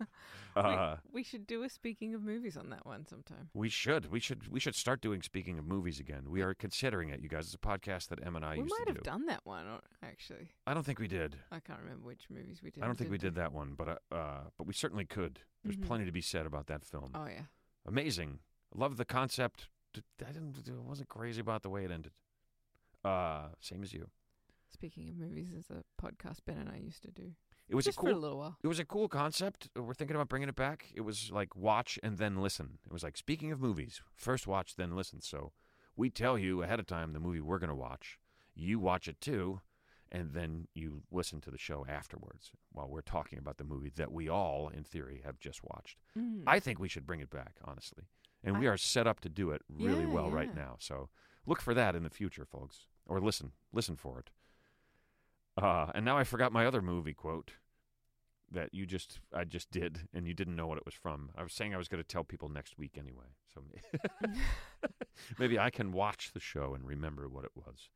uh, we, we should do a speaking of movies on that one sometime. we should. We should. We should start doing speaking of movies again. We are considering it, you guys. It's a podcast that Em and I we used might to have do. done that one, or, actually. I don't think we did. I can't remember which movies we did. I don't or think we didn't did that one, but uh, uh, but we certainly could. There's Mhm. plenty to be said about that film. do. Oh, yeah. Amazing. Love the concept. D- I didn't. I wasn't crazy about the way it ended. Uh, same as you. Speaking of movies, is a podcast Ben and I used to do. It was Just a for a cool. little while. It was a cool concept. We're thinking about bringing it back. It was like watch and then listen. It was like speaking of movies, first watch then listen. So we tell you ahead of time the movie we're going to watch. You watch it too, and then you listen to the show afterwards while we're talking about the movie that we all, in theory, have just watched. Mm. I think we should bring it back, honestly. And we I- are set up to do it really Yeah, well right yeah. now. So look for that in the future, folks. Or listen. Listen for it. Uh, and now I forgot my other movie quote that you just I just did, and you didn't know what it was from. I was saying I was going to tell people next week anyway. So maybe I can watch the show and remember what it was.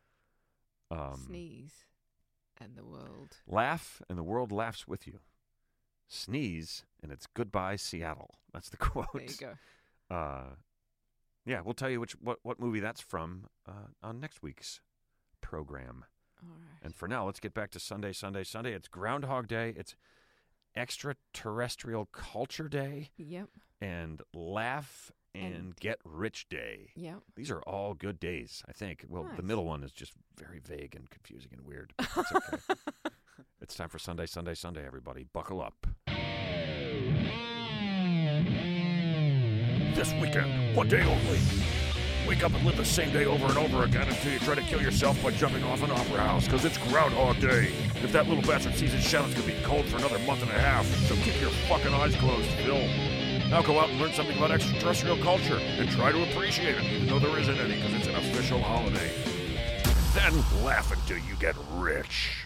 Um, Sneeze, and the world. Laugh, and the world laughs with you. Sneeze, and it's goodbye, Seattle. That's the quote. There you go. Uh, yeah, we'll tell you which what, what movie that's from uh, on next week's program. All right. And for now, let's get back to Sunday, Sunday, Sunday. It's Groundhog Day. It's Extraterrestrial Culture Day Yep. and Laugh and, And- Get Rich Day. Yep. These are all good days, I think. Well, the Nice. middle one is just very vague and confusing and weird. But it's okay. It's time for Sunday, Sunday, Sunday, everybody. Buckle up. This weekend, one day only. Wake up and live the same day over and over again until you try to kill yourself by jumping off an opera house, because it's Groundhog Day. If that little bastard sees his shadow, it's going to be cold for another month and a half. So keep your fucking eyes closed, Phil. Now go out and learn something about extraterrestrial culture and try to appreciate it, even though there isn't any, because it's an official holiday. Then laugh until you get rich.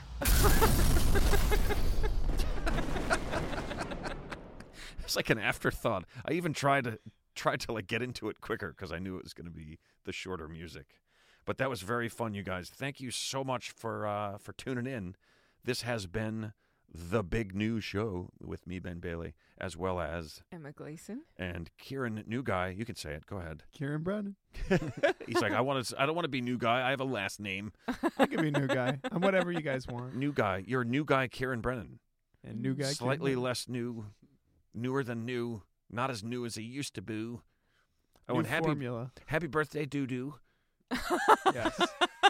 It's like an afterthought. I even tried to tried to like get into it quicker because I knew it was going to be the shorter music. But that was very fun, you guys. Thank you so much for uh, for tuning in. This has been the Big News Show with me, Ben Bailey, as well as Emma Gleason. and Kieran New Guy. You can say it. Go ahead. Kieran Brennan. He's like, I want to. I don't want to be New Guy. I have a last name. I can be new guy. I'm whatever you guys want. New Guy. You're New Guy, Kieran Brennan. And new guy. Kieran Slightly Brennan. less new, newer than new, not as new as he used to be. Oh, New and happy formula. happy birthday, Doo Doo. Yes.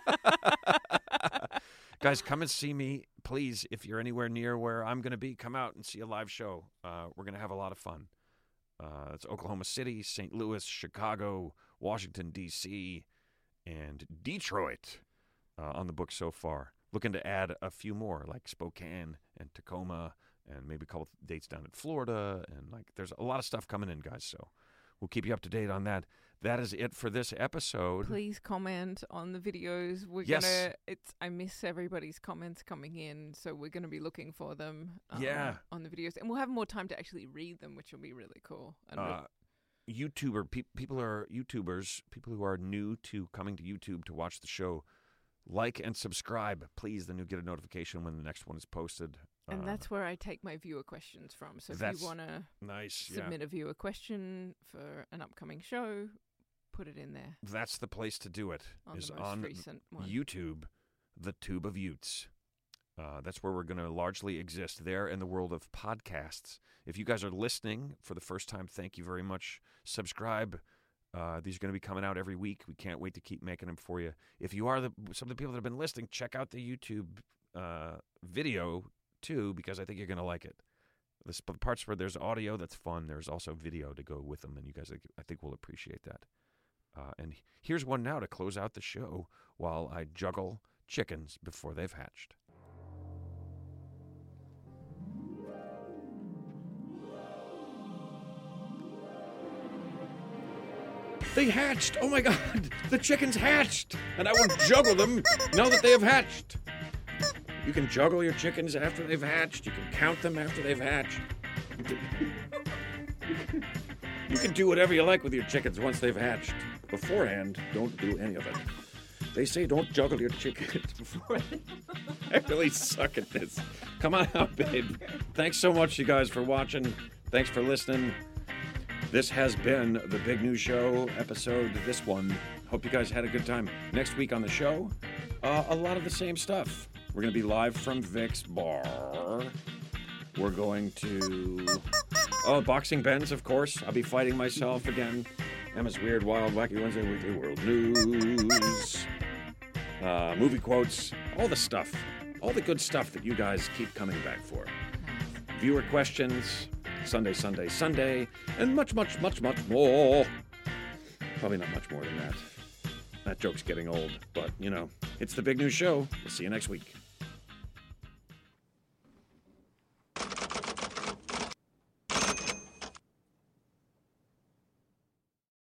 Guys, come and see me, please. If you're anywhere near where I'm going to be, come out and see a live show. Uh, we're going to have a lot of fun. Uh, it's Oklahoma City, Saint Louis, Chicago, Washington, D C, and Detroit uh, on the book so far. Looking to add a few more, like Spokane and Tacoma, and maybe a couple dates down in Florida, and like there's a lot of stuff coming in, guys. So we'll keep you up to date on that. That is it for this episode. Please comment on the videos. We're Yes. gonna. It's. I miss everybody's comments coming in, so we're gonna be looking for them. Um, Yeah. On the videos, and we'll have more time to actually read them, which will be really cool. And Uh, YouTuber pe- people are YouTubers, people who are new to coming to YouTube to watch the show. Like and subscribe, please. Then you'll get a notification when the next one is posted. and Uh, that's where I take my viewer questions from. So if that's you want to nice. Yeah, submit a viewer question for an upcoming show, put it in there that's the place to do it. on is the most on recent one. YouTube, the Tube of Utes. Uh, that's where we're going to largely exist, there in the world of podcasts. If you guys are listening for the first time, thank you very much. Subscribe. Uh, these are going to be coming out every week. We can't wait to keep making them for you. If you are the some of the people that have been listening, check out the YouTube uh, video too, because I think you're going to like it. The the parts where there's audio, that's fun. There's also video to go with them, and you guys, I think, will appreciate that. Uh, and here's one now to close out the show while I juggle chickens before they've hatched. They hatched! Oh my god! The chickens hatched! And I will juggle them now that they have hatched. You can juggle your chickens after they've hatched. You can count them after they've hatched. You can do whatever you like with your chickens once they've hatched. Beforehand, don't do any of it. They say don't juggle your chickens beforehand. I really suck at this. Come on out, babe. Thanks so much, you guys, for watching. Thanks for listening. This has been the Big News Show episode, this one. Hope you guys had a good time. Next week on the show, uh, a lot of the same stuff. We're going to be live from Vic's Bar. We're going to... Oh, Boxing Ben's, of course. I'll be fighting myself again. Emma's Weird, Wild, Wacky Wednesday, Weekly World News. Uh, movie quotes. All the stuff. All the good stuff that you guys keep coming back for. Viewer questions. Sunday, Sunday, Sunday, and much, much, much, much more. Probably not much more than that. That joke's getting old, but, you know, it's the Big News Show. We'll see you next week.